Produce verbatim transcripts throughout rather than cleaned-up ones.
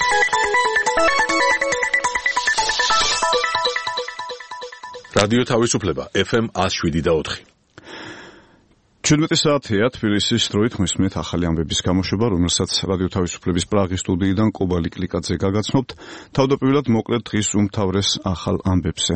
რადიო თავისუფლება ეფ ემ one oh seven და four. ჩვენმეტი საათია თბილისის დროით მისმენთ ახალი ამბების გამოშვება, რომელსაც რადიო თავისუფლების პრაღის სტუდიიდან კობალი კლიკაძე გაგაცნობთ. თავდაპირველად მოკლედ დღის უმთავრეს ახალ ამბებზე.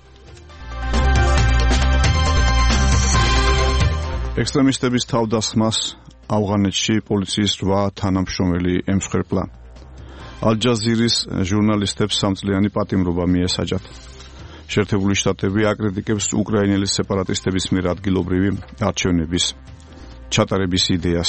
ექსტრემისტების თავდასხმას ავღანეთში პოლიციის რვა თანამშრომელი ემსხვერპლა. ალ-ჯაზირის ჟურნალისტებს სამწლიანი პატიმრობა მიესაჯათ. შეერთებული შტატები აკრიტიკებს უკრაინელი სეპარატისტების მიერ ადგილობრივი არჩევნების ჩატარების იდეას.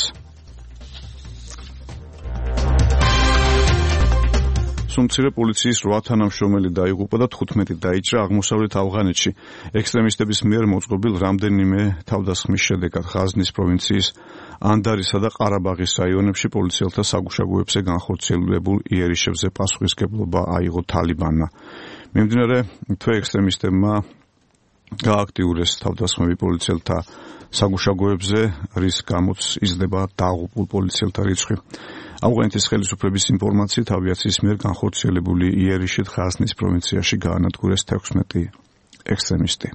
სუმცირე პოლიციის რვა თანამშრომელი დაიღუპა და თხუთმეტი დაიჭრა აღმოსავლეთ ავღანეთში ექსტრემისტების მიერ მოწყობილ რამდენიმე თავდასხმის შედეგად. ღაზნის პროვინციის ანდარისა და ყარაბაღის რაიონებში პოლიციელთა საგუშაგოებზე განხორციელებულ იერიშებზე პასუხისმგებლობა აიღო თალიბანმა. მიმდინარე თვე ექსტრემისტებმა გააქტიურეს თავდასხმები პოლიციელთა საგუშაგოებზე, რის გამოც იზრდება დაღუპულ პოლიციელთა რიცხვი. ავღანეთის ხელისუფლების ინფორმაციით ავიაციის მიერ განხორციელებული იერიშით ღაზნის პროვინციაში გაანადგურეს თექვსმეტი ექსტრემისტი.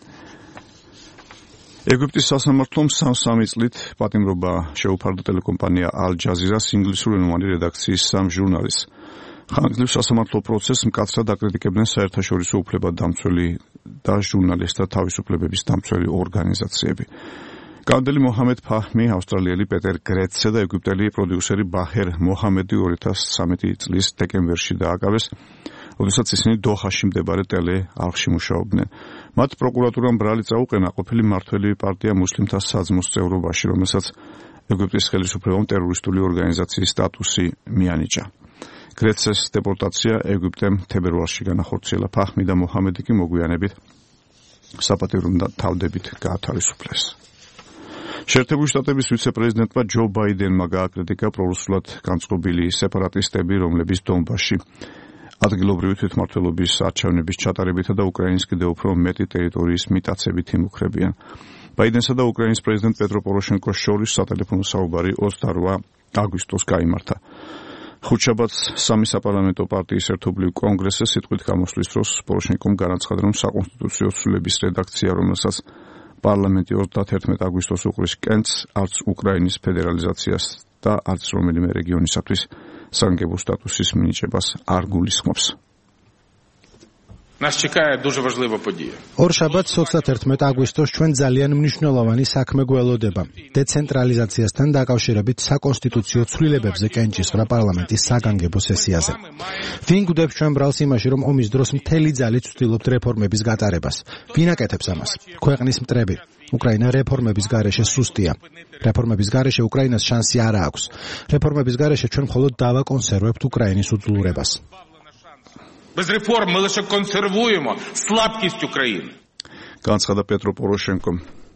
ეგვიპტის სასამართლომ სამი წლით პატიმრობა შეუფარდა ტელეკომპანია ალ-ჯაზირას ინგლისურენოვანი რედაქციის სამ ჟურნალისტს. ხანგრძლივ სასამართლო პროცესს მკაცრად აკრიტიკებდნენ საერთაშორისო უფლებადამცველი და ჟურნალისტთა თავისუფლებების დამცველი ორგანიზაციები. გამოდელი მოჰამედ ფაჰმი, ავსტრალიელი პეტერ გრეცე და ეგვიპტელი პროდიუსერი ბაჰერ მოჰამედი ორი ათას ცხრამეტი წლის დეკემბერში დააკავეს, როდესაც ისინი დოჰაში მდებარე ტელეარხში მუშაობდნენ. მათ პროკურატურამ ბრალი წაუყენა ყოფილი მმართველი პარტია მუსლიმთა საძმოს წევრობაში, რომელსაც ეგვიპტის ხელისუფლებამ ტერორისტული ორგანიზაციის სტატუსი მიანიჭა. გრეცეს დეპორტაცია ეგვიპტემ თებერვალში განახორციელა. ფაჰმი და მოჰამედი კი მოგვიანებით საპატიო თავდებით გაათავისუფლეს. შეერთებული შტატების ვიცე-პრეზიდენტმა ჯო ბაიდენმა გააკრიტიკა პრორუსულად განწყობილი სეპარატისტები, რომლებიც დონბასში ადგილობრივი თვითმმართველობის არჩევნების ჩატარებითა და უკრაინის კიდევ უფრო მეტი ტერიტორიის მიტაცებით იმუქრებიან. ბაიდენსა და უკრაინის პრეზიდენტ პეტრო პოროშენკოს შორის სატელეფონო საუბარი ოცდაორვა აგვისტოს გაიმართა. ხუთშაბათს სამი საპარლამენტო პარტიის ერთობლივ კონგრესზე სიტყვით გამოსვლის დროს პოროშენკომ განაცხადა, რომ საკონსტიტუციო ცვლილების რედაქცია, რომელსაც პარლამენტი ოცდაათერთმეტი აგვისტოს უყრის კენჭს, არც უკრაინის ფედერალიზაციას და არც რომელიმე რეგიონისათვის საგანგებო სტატუსის მინიჭებას არ გულისხმობს. Нас чекає дуже важлива подія. ორშაბათს ოცდაათერთმეტი აგვისტოს ჩვენ ძალიან მნიშვნელოვანი საქმე გველოდება. დეცენტრალიზაციასთან დაკავშირებით საკონსტიტუციო ცვლილებებზე კენჭისყრა პარლამენტის საგანგებო სესიაზე. ვინ გვდებს ჩვენ ბრალს იმაში, რომ ომის დროს მთელი ძალით ვცდილობთ რეფორმების გატარებას? ვინ აკეთებს ამას? ქვეყნის მტრები. უკრაინა რეფორმების გარეშე სუსტია. რეფორმების გარეშე უკრაინას შანსი არ აქვს. რეფორმების გარეშე ჩვენ მხოლოდ დავაკონსერვებთ უკრაინის უძლურებას. Без реформ ми лише консервуємо слабкість України. განცხადა პეტრო პოროშენკო.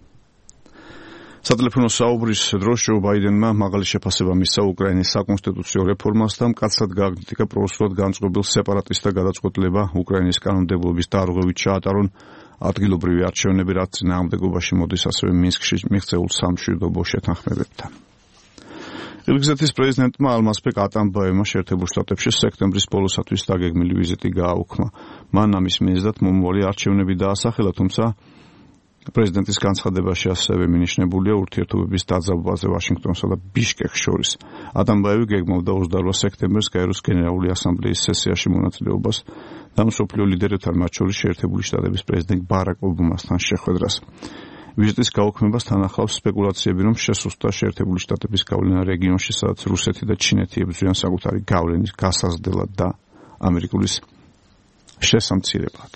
სატელეფონო საუბრის დროს ჯო ბაიდენმა მაღალი შეფასება მისცა უკრაინის საკონსტიტუციო რეფორმას და მკაცრად გააკრიტიკა პრორუსულად განწყობილ სეპარატისტთა გადაწყვეტილება უკრაინის კანონმდებლობის დარღვევით ჩაატარონ ადგილობრივი არჩევნები, რაც წინააღმდეგობაში მოდის ასევე მინსკში მიღწეულ სამშვიდობო შეთანხმებებთან. ყირგიზეთის პრეზიდენტმა ალმაზბეკ ატამბაევმა შეერთებულ შტატებში სექტემბრის ბოლოსათვის დაგეგმილი ვიზიტი გააუქმა. მან ამის მიზეზად მომავალი არჩევნები დაასახელა, თუმცა პრეზიდენტის განცხადებაში ასევე მინიშნებულია ურთიერთობების დაძაბვაზე ვაშინგტონსა და ბიშკეკს შორის. ატამბაევი გეგმავდა ოცდაორვა სექტემბერს გაეროს გენერალური ასამბლეის სესიაში მონაწილეობას და მსოფლიო ლიდერებთან, მათ შორის შეერთებული შტატების პრეზიდენტ ბარაკ ობამასთან შეხვედრას. ვიზიტის გაუქმებას თან ახლავს სპეკულაციები, რომ შესუსტდა შეერთებული შტატების გავლენა რეგიონში, სადაც რუსეთი და ჩინეთი ებრძვიან საკუთარი გავლენის გასაზრდელად და ამერიკულის შესამცირებლად.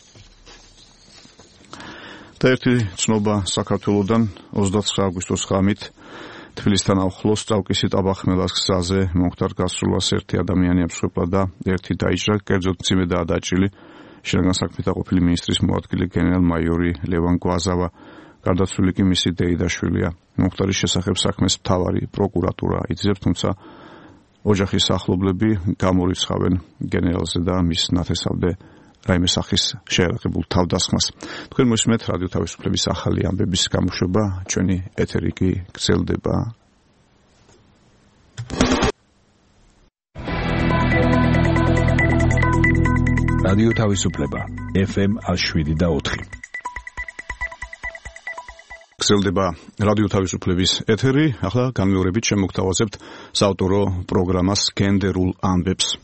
და ერთი ცნობა საქართველოდან ოცდაცხრა აგვისტოს ღამით თბილისთან ახლოს წავკისით აბახმელას გზაზე მომხდარ გასროლას ერთი ადამიანი ემსხვერპლა და ერთი დაიჭრა, კერძოდ მძიმედაა დაჭრილი შინაგან საქმეთა ყოფილი მინისტრის მოადგილე გენერალ-მაიორი ლევან გვაზავა. გარდაცვლილი კი მისი დეიდაშვილია. მომხდარის შესახებ საქმეს მთავარი პროკურატურა იძლევს, თუმცა ოჯახის ახლობლები გამორიცხავენ გენერალზე და მის ნათესავდე რაიმე სახის შეერაღებულ თავდასხმას. თქვენ მოსმენთ რადიო თავისუფლების ახალი ამბების გამოშვება, ჩვენი ეთერი კი გრძელდება. რადიო თავისუფლება ეფ ემ one oh seven point four. გრძელდება რადიო თავისუფლების ეთერი. ახლა განმეორებით შემოგთავაზებთ საავტორო პროგრამას გენდერულ ამბებს.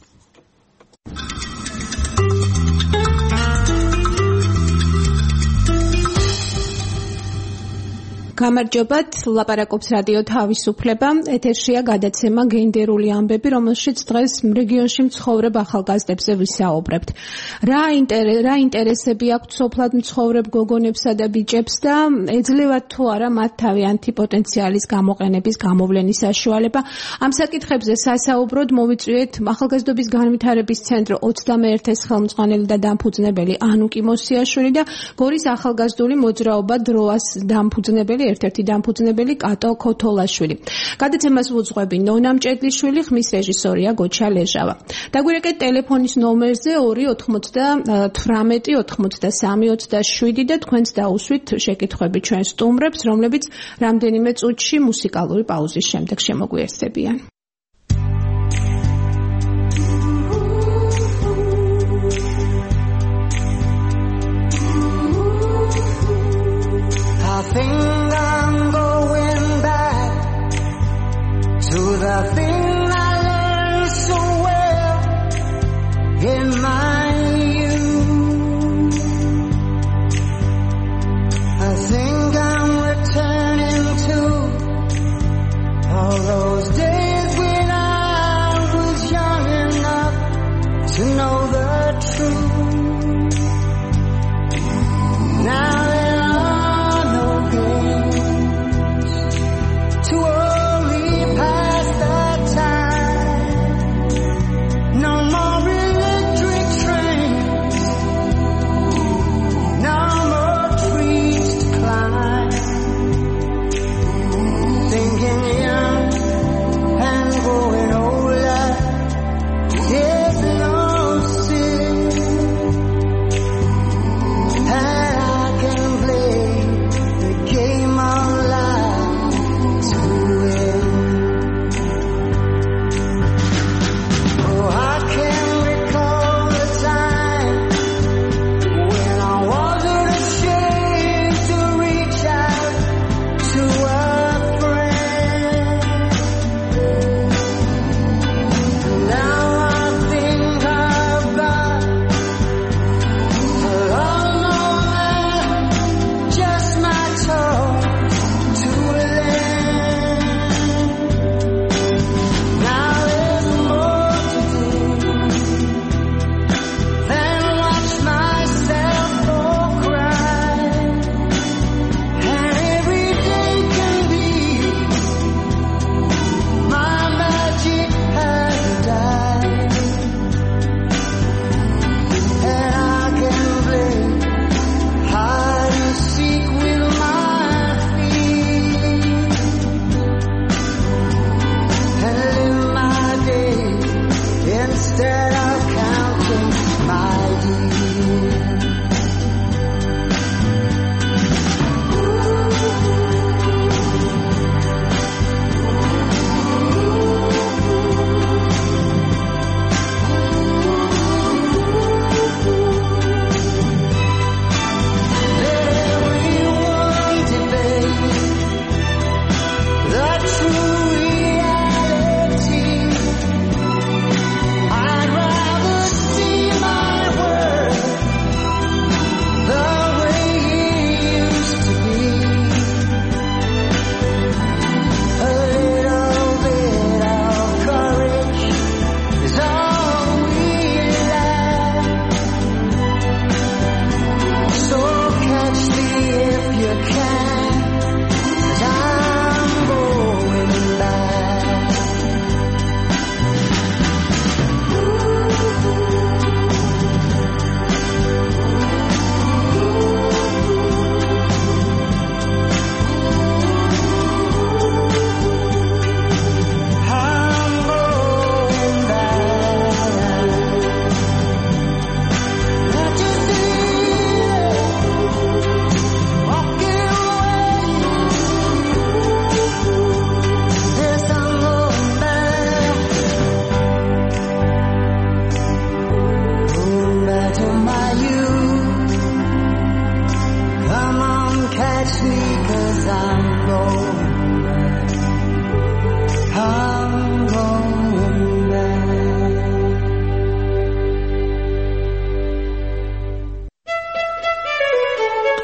გამარჯობათ, ლაპარაკობს რადიო თავისუფლება. ეთერშია გადაცემა გენდერული ამბები, რომელშიც დღეს რეგიონში მცხოვრებ ახალგაზრდებზე ვისაუბრებთ. რა ინტერესები რა ინტერესები აქვთ სოფლად მცხოვრებ გოგონებსა და ბიჭებს და ეძლევათ თუ არა მათ თავიანთი პოტენციალის გამოყენების გამოვლენის საშუალება. ამ საკითხებზე სასაუბროდ მოვიწვიეთ ახალგაზრდობის განვითარების ცენტრ ოცდამეერთეს ხელმძღვანელი და დამფუძნებელი ანუ კიმოსიაშვილი და გორის ახალგაზრდული მოძრაობა დროას დამფუძნებელი ერთ-ერთი დამფუძნებელი კატო ქოთოლაშვილი. გადაცემას უძღვები ნონა მჭედლიშვილი, ხმის რეჟისორია გოჩა ლეჟავა. დაგვირეკეთ ტელეფონის ნომერზე ორი ოთხმოცდათვრამეტი ოთხმოცდასამი ოცდაშვიდი და თქვენს დაუსვით შეკითხვები ჩვენ სტუმრებს, რომლებიც რამდენიმე წუთში მუსიკალური პაუზის შემდეგ შემოგვიერთდებიან. The thing I learned so well in my youth, I think I'm returning to all those days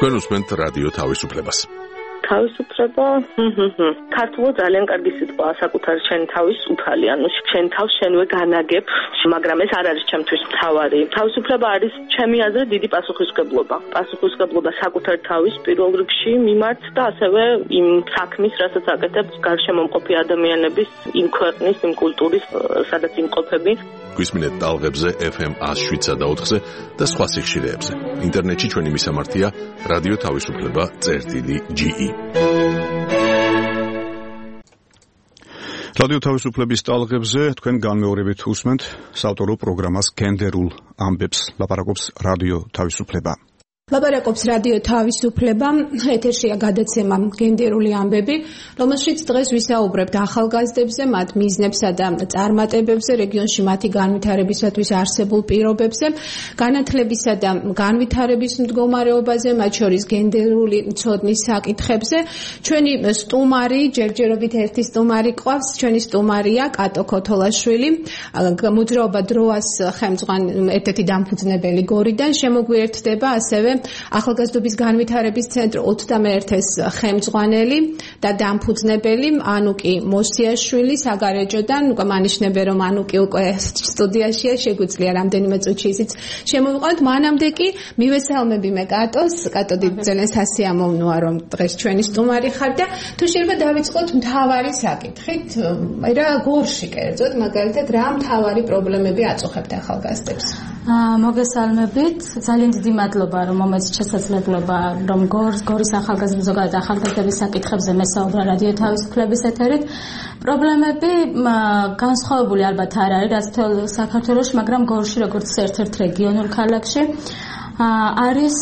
თქვენ უსმენთ რადიო თავისუფლებას. თავისუფლება ქართულად ძალიან კარგი სიტყვაა საკუთარ შენ თავის უფალი, ანუ შენ თავს შენვე განაგებ, მაგრამ ეს არ არის ჩემთვის მთავარი. თავისუფლება არის ჩემი აზრით დიდი პასუხისმგებლობა. პასუხისმგებლობა საკუთარ თავის პირველ რიგში მიმართ და ასევე იმ საქმის, რასაც აკეთებს გარშემო მყოფი ადამიანების, იმ ქვეყნის, იმ კულტურის, სადაც იმყოფები. გვისმინეთ ტალღებზე ეფ ემ one oh seven და ოთხზე და სხვა სიხშირეებზე. ინტერნეტში ჩვენი მისამართია რადიო თავისუფლება წერტილი ჯი ი. რადიო თავისუფლების ტალღებზე თქვენ განმეორებით უსმენთ საავტორო პროგრამას გენდერულ ამბებს, ლაპარაკობს რადიო თავისუფლება. ლაპარაკობს რადიო თავისუფლება, ეთერშია გადაცემა გენდერული ამბები, რომელშიც დღეს ვისაუბრებთ ახალგაზრდებზე, მათ მიზნებსა და წარმატებებზე, რეგიონში მათი განვითარებისათვის არსებულ პირობებზე, განათლებისა და განვითარების მდგომარეობაზე, მათ შორის გენდერული ცოდნის საკითხებზე. ჩვენი სტუმარი, ჯერჯერობით ერთი სტუმარი ყავს, ჩვენი სტუმარია კატო ქოთოლაშვილი, მოძრაობა დროას ხელმძღვანელი, ერთ-ერთი დამფუძნებელი გორიდან, შემოგვიერთდება ასევე ახალგაზრდობის განვითარების ცენტრ ოცდამეერთეს ხელმძღვანელი და დამფუძნებელი ანუკი მოსიაშვილი საგარეჯოდან. უკვე მანიშნებე რომ ანუკი უკვე სტუდიაშია, შეგვიძლია რამდენიმე წუთში ისიც შემოვიყვანოთ. მანამდე კი მივესალმები მე კატოს. კატო, ძალიან სასიამოვნოა რომ დღეს ჩვენი სტუმარი ხარ და თუ შეიძლება დავიწყოთ მთავარი საკითხით, რა გორში კერძოდ, მაგალითად რა მთავარი პრობლემები აწუხებთ ახალგაზრდებს? მოგესალმებით, ძალიან დიდი მადლობა რომ მომეც შესაძლებლობა რომ გორის ახალგაზრდა ზოგადად ახალგაზრდების საკითხებზე მესაუბრა რადიო თავისუფლების ეთერით. პრობლემები განსხვავებული ალბათ არ არის რაც თელ საქართველოში, მაგრამ გორში როგორც ერთ-ერთ რეგიონულ ქალაქში არის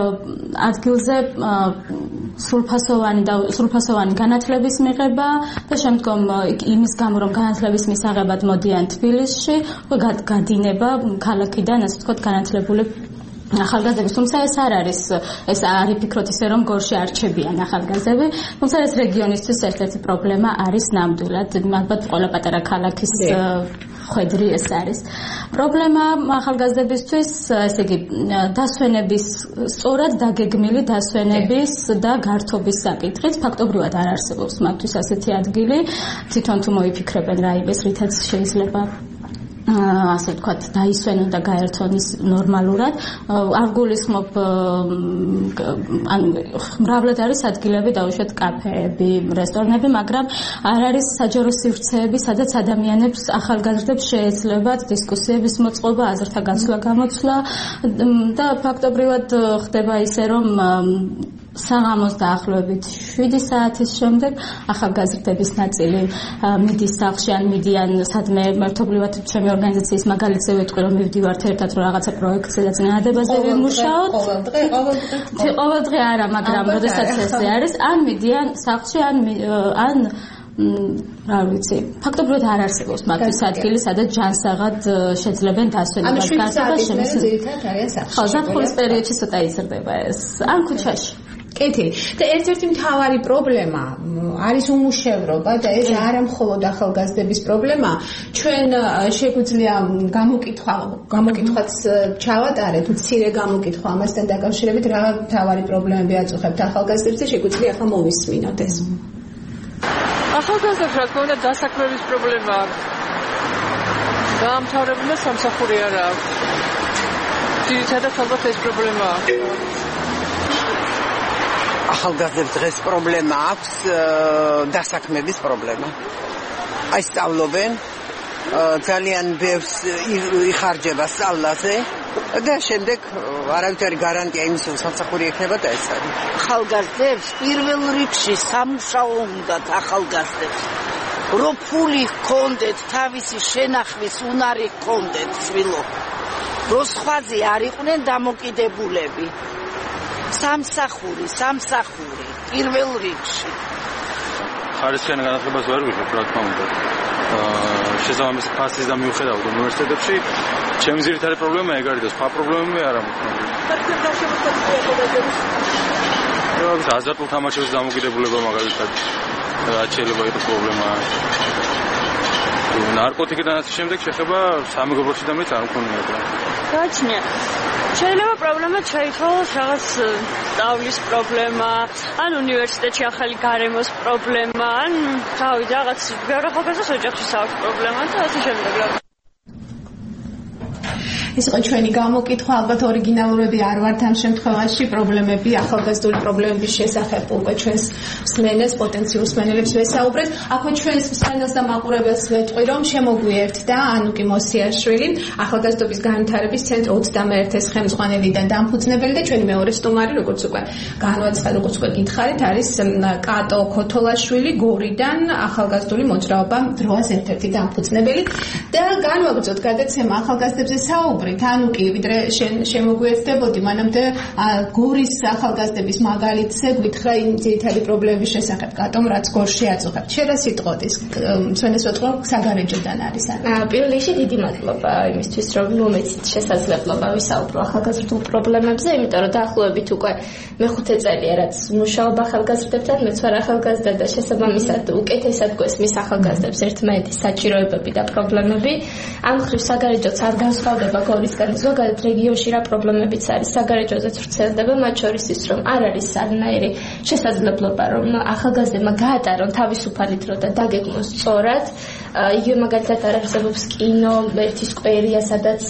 ადგილზე სრულფასოვანი და სრულფასოვანი განათლების მიღება და შემდგომ იმის გამო რომ განათლების მისაღებად მოდიან თბილისში, გადინება ქალაქიდან, ასე ვთქვათ, განათლებული ახალგაზრდების, თუმცა ეს არ არის, ეს არ იფიქროთ ისე რომ გორში არჩებიან ახალგაზრდები, თუმცა ეს რეგიონისთვის ერთ-ერთი პრობლემა არის ნამდვილად, ალბათ ყველა პატარა ქალაქის ხვედრი ეს არის. პრობლემა ახალგაზრდებისთვის, ესე იგი, დასვენების, სწორად დაგეგმილი დასვენების და გართობის საკითხით, ფაქტობრივად არ არსებობს მათთვის ასეთი ადგილი, თვითონ თუ მოიფიქრებენ რა იმის, რითაც შეიძლება ასე ვთქვათ, დაისვენონ და გაერთონ ის ნორმალურად. არ გულისხმობ, ანუ მრავლად არის ადგილები, დაუშვათ კაფეები, რესტორნები, მაგრამ არ არის საჯარო სივრცეები, სადაც ადამიანებს, ახალგაზრდებს შეეძლებათ დისკუსიების მოწყობა, აზრთა გაცვლა, გამოცვლა და ფაქტობრივად ხდება ისე, რომ საღამოს დაახლოებით შვიდი საათის შემდეგ ახალგაზრდების ნაწილი მიდის სახლში ან მიდიან სადმე მერთობლივად ჩემი ორგანიზაციის მაგალითზე ვეთქვი რომ მივდივართ ერთად რომ რაღაცა პროექტზე და წინადადებაზე ვიმუშაოთ. ყოველდღე, ყოველდღე. ყოველდღე არა, მაგრამ როდესაც ესე არის, ან მიდიან სახლში, ან ან რა ვიცი, ფაქტობრივად არ არსებობს მაგის ადგილი, სადაც ჯანსაღად შეძლებენ დასვენებას გართობა შემოსავლად. ხო, ზაფხულის პერიოდში ცოტა იზრდება ეს, ან ქუჩაში. კეთილი. და ერთ-ერთი მთავარი პრობლემა არის უმუშევრობა და ეს არა მხოლოდ ახალგაზრდების პრობლემა. ჩვენ შეგვიძლია გამოკითხვა, გამოკითხვაც ჩავატარეთ, მცირე გამოკითხვა ამასთან დაკავშირებით, რა მთავარი პრობლემები აწუხებთ ახალგაზრდებს და შეგვიძლია ახლა მოვისმინოთ ეს. ახალგაზრდებს რა თქმა უნდა დასაქმების პრობლემა აქვს. დაამთავრებულმა სამსახური არ აქვს. ძირითადად ალბათ ეს პრობლემა აქვს. ახალგაზრდებს დღეს პრობლემა აქვს დასაქმების პრობლემა. აი სწავლობენ, ძალიან ბევრს იხარჯება სწავლაზე და შემდეგ არავითარი გარანტია იმის რომ სამსახური ექნება და ეს არის. ახალგაზრდებს პირველ რიგში სამუშაო უნდათ ახალგაზრდებს. რომ ფული ჰქონდეთ, თავისი შენახვის უნარი ჰქონდეთ, შვილო. რომ სხვაზე არ იყვნენ დამოკიდებულები. სამსახური, სამსახური, პირველ რიგში. ხარისხიანი განათლებას ვერ ვიღებ, რა თქმა უნდა. შესაბამის ფასის და მიუხედავად უნივერსიტეტებში, ჩემი ძირითადი პრობლემა ეგ არის და სხვა პრობლემები არ აქვს. აზარტულ თამაშებში დამოკიდებულება მაგალითად რაც შეიძლება იყოს პრობლემა. ნარკოტიკიდან ასე შემდეგ შეხება სამეგობროში და მეც არ მქონია და გაჩნია შეიძლება პრობლემა შეიცვალოს რაღაც სწავლის პრობლემა, ან უნივერსიტეტში ახალი გარემოს პრობლემა, ან თავი რაღაც ბევრი ახალგაზრდას ოჯახში საერთო პრობლემა და ასე შემდეგ. ეს იყო ჩვენი გამოკითხვა, ალბათ ორიგინალურები არ ვართ ამ შემთხვევაში, პრობლემები, ახალგაზრდული პრობლემების შესახებ უკვე ჩვენს მსმენელს, პოტენციურ მსმენელებს ვესაუბრეთ. აქვე ჩვენს მსმენელს და მაყურებელს ვეთყვი, რომ შემოგვიერთდა ანუკი მოსიაშვილი, ახალგაზრდობის განვითარების ცენტრ ოცდამეერთეს ხელმძღვანელიდან დამფუძნებელი და ჩვენი მეორე სტუმარი, როგორც უკვე განვაცხადე, როგორც უკვე გითხარით, არის კატო ქოთოლაშვილი გორიდან, ახალგაზრდული მოძრაობა დროას ერთ-ერთი დამფუძნებელი და განვაგრძოთ გადაცემა ახალგაზრდებზე საუბრით. Თანუკი, ვიდრე შემოგვიერთდებოდი, მანამდე გორის ახალგაზრდების მაგალითზე გითხრა იმ ძირითადი პრობლემების შესახებ, კატომ რაც გორში აწუხებთ. შენ რა სიტყოდის? ჩვენს ვეთქვა საგარეჯოდან არის ან. პირველ რიგში დიდი მადლობა იმისთვის, რომ მომეცით შესაძლებლობა ვისაუბრო ახალგაზრდულ პრობლემებზე, იმიტომ რომ დაახლოებით უკვე მეხუთე წელია, რაც მუშაობ ახალგაზრდებთან, მეც ვარ ახალგაზრდა და შესაბამისად უკეთესად გვესმის ახალგაზრდებს ერთმანეთის საჭიროებები და პრობლემები. ამ ხრივ საგარეჯოც არ განსხვავდება გორისგან, ზოგადად რეგიონში რა პრობლემებიც არის საგარეჯოზეც ვრცელდება, მათ შორის ის, რომ არ არის არანაირი შესაძლებლობა, რომ ახალგაზრდებმა გაატარონ თავისუფალი დრო და დაგეგმოს სწორად. იგივე მაგალითად არ არსებობს კინო, ერთი სკვერია, სადაც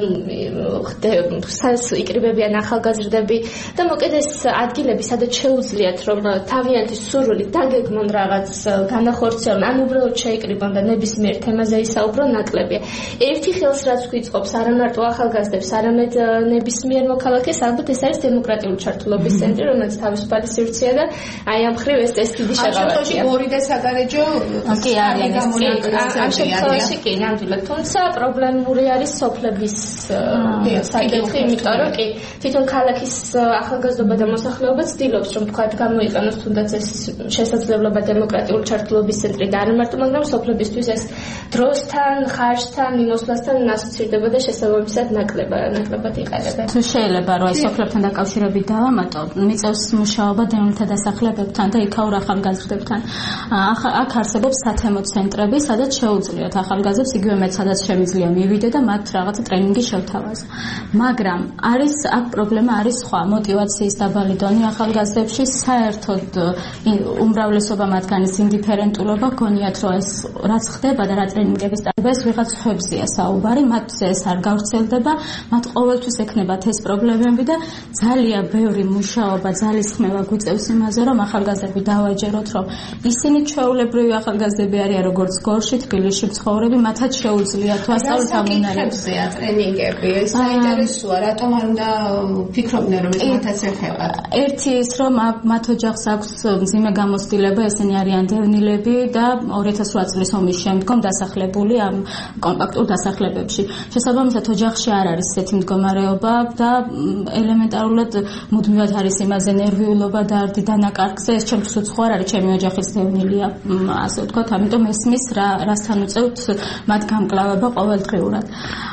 იკრიბებიან ახალგაზრდები და მოკლედ ეს ადგილები, სადაც შეუძლიათ, რომ თავიანთი სურვილი დაგეგმონ რაღაც განახორციელონ, ან უბრალოდ შეიკრიბონ და ნებისმიერ თემაზე ისაუბრონ, ნაკლებია. ერთი ხელს რაც გვიწყობს არა მარტო ახალგაზრდებს, არამედ ნებისმიერ მოქალაქეს, ალბათ ეს არის დემოკრატიული ჩართულობის ცენტრი, რომელიც თავისუფალი სივრცეა და აი ამ ხრივ ეს ეს დიდი შეღავათია. გორი და საგარეჯო კი არის ამ შემთხვევაში კი ნამდვილად, თუმცა პრობლემური არის სოფლების საკითხი, იმიტომ რომ კი თვითონ ქალაქის ახალგაზრდობა და მოსახლეობა ცდილობს, რომ თქვა გამოიყენოს თუნდაც ეს შესაძლებლობა დემოკრატიული ჩართულობის ცენტრი და არა მარტო, მაგრამ სოფლებისთვის ეს დროსთან, ხარჯთან, მიმოსვლასთან ასოცირდება და შესაბამისად ნაკლება, ნაკლებად იყარება. თუ შეიძლება რომ აი სოფლებთან დაკავშირებით დავამატო, მიწევს მუშაობა დევნილთა დასახლებებთან და იქაურ ახალგაზრდებთან. აქ არსებობს სათემო ცენტრები, სადაც შეუძლიათ ახალგაზრდებს იგივე მეც სადაც შემიძლია მივიდე და მათ რაღაცა ტრენინგი შევთავაზო. მაგრამ არის აქ პრობლემა არის სხვა, мотиваციის დაბალი დონე ახალგაზრდებში, საერთოდ უმრავლესობა მათგანის ინდიფერენტულობა გონიათ, რომ ეს რაც ხდება და რა ტრენინგების ტარდება, ეს ვიღაც ხვებზია საუბარი, მათზე ეს არ გავრცელდება, მათ ყოველთვის ექნებათ ეს პრობლემები და ძალიან ბევრი მუშაობა, ძალისხმევა გვიწევს იმაზე, რომ ახალგაზრდები დავაჯეროთ, რომ ისინი ჩვეულებრივი ახალგაზრდები არიან, როგორც გორში, თბილისში მცხოვრები, მათაც შეუძლიათ თუ ასწავლოთ ამ უნარებზეა ტრენინგები. ეს საინტერესოა, რატომ არ უნდა ფიქრობდნენ, რომ ეს მათაც ეხება? ერთი ის, რომ მათ ოჯახს აქვს მძიმე გამოცდილება, ესენი არიან დევნილები და ორი ათას ოთხ წლის ომის შემდგომ დასახლებული ამ კომპაქტურ დასახლებებში. შესაბამისად ოჯახში არ არის ესეთი მდგომარეობა და ელემენტარულად მუდმივად არის იმაზე ნერვიულობა და არდი დანაკარგზე, ეს ჩემთვის უცხო არ არის, ჩემი ოჯახის დევნილია, ასე ვთქვათ, ამიტომ ესმის რა რასთან უწევთ მათ გამკლავება ყოველდღიურად.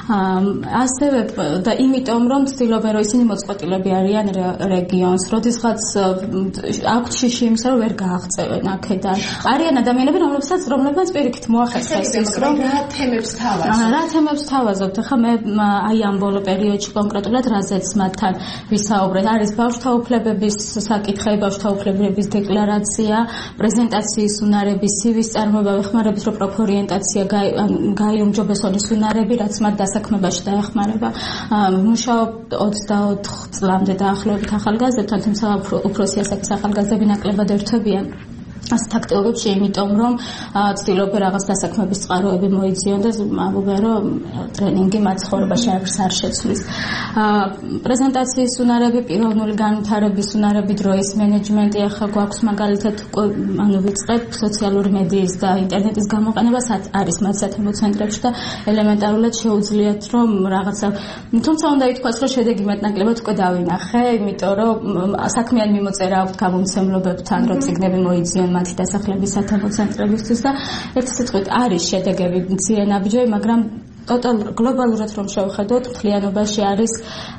ასევე და იმიტომ რომ ცდილობენ რომ ისინი მოწყობილები არიან რეგიონს, როდესაც აქვთ შიში იმისა რომ ვერ გააღწევენ აქედან. არიან ადამიანები, რომლებსაც რომლებსაც პირიქით მოახერხეს ის რომ რა თემებს თავაზობთ. რა თემებს თავაზობთ. ახლა მე აი ამ ბოლო პერიოდში კონკრეტულად რაზეც მათთან ვისაუბრეთ, არის ბავშვთა უფლებების საკითხი, ბავშვთა უფლებების დეკლარაცია, პრეზენტაციის უნარების, სივის წარმოება, ვეხმარებით რომ პროფორიენტაცია გაიუმჯობესოს უნარები, რაც მათ დასაქმებაში დაეხმარება. მუშაობ ოცდაოთხ წლამდე დაახლოებით ახალგაზრდებთან, თუმცა უფროსი ასაკის ახალგაზრდები ნაკლებად ერთვებიან. ასეთ აქტივობებში, იმიტომ რომ ცდილობენ რაღაც დასაქმების წყაროები მოიძიონ და ამბობენ რომ ტრენინგი მათ ცხოვრებაში არც არ შეცვლის. პრეზენტაციის უნარები, პიროვნული განვითარების უნარები, დროის მენეჯმენტი, ახლა გვაქვს მაგალითად ანუ ვიწყებ სოციალური მედიის და ინტერნეტის გამოყენებას არის მათ სათემო ცენტრებში და ელემენტარულად შეუძლიათ რომ რაღაცა, თუმცა უნდა ითქვას რომ შედეგი მეტნაკლებად უკვე დავინახე, იმიტომ რომ საქმიანი მიმოწერა აქვთ გამომცემლობებთან, რომ წიგნები მოიძიონ მათი დასახლების სათემო ცენტრებისთვის და ერთი სიტყვით არის შედეგები მცირე ნაბიჯები, მაგრამ ტოტალ გლობალურად რომ შევხედოთ, მთლიანობაში არის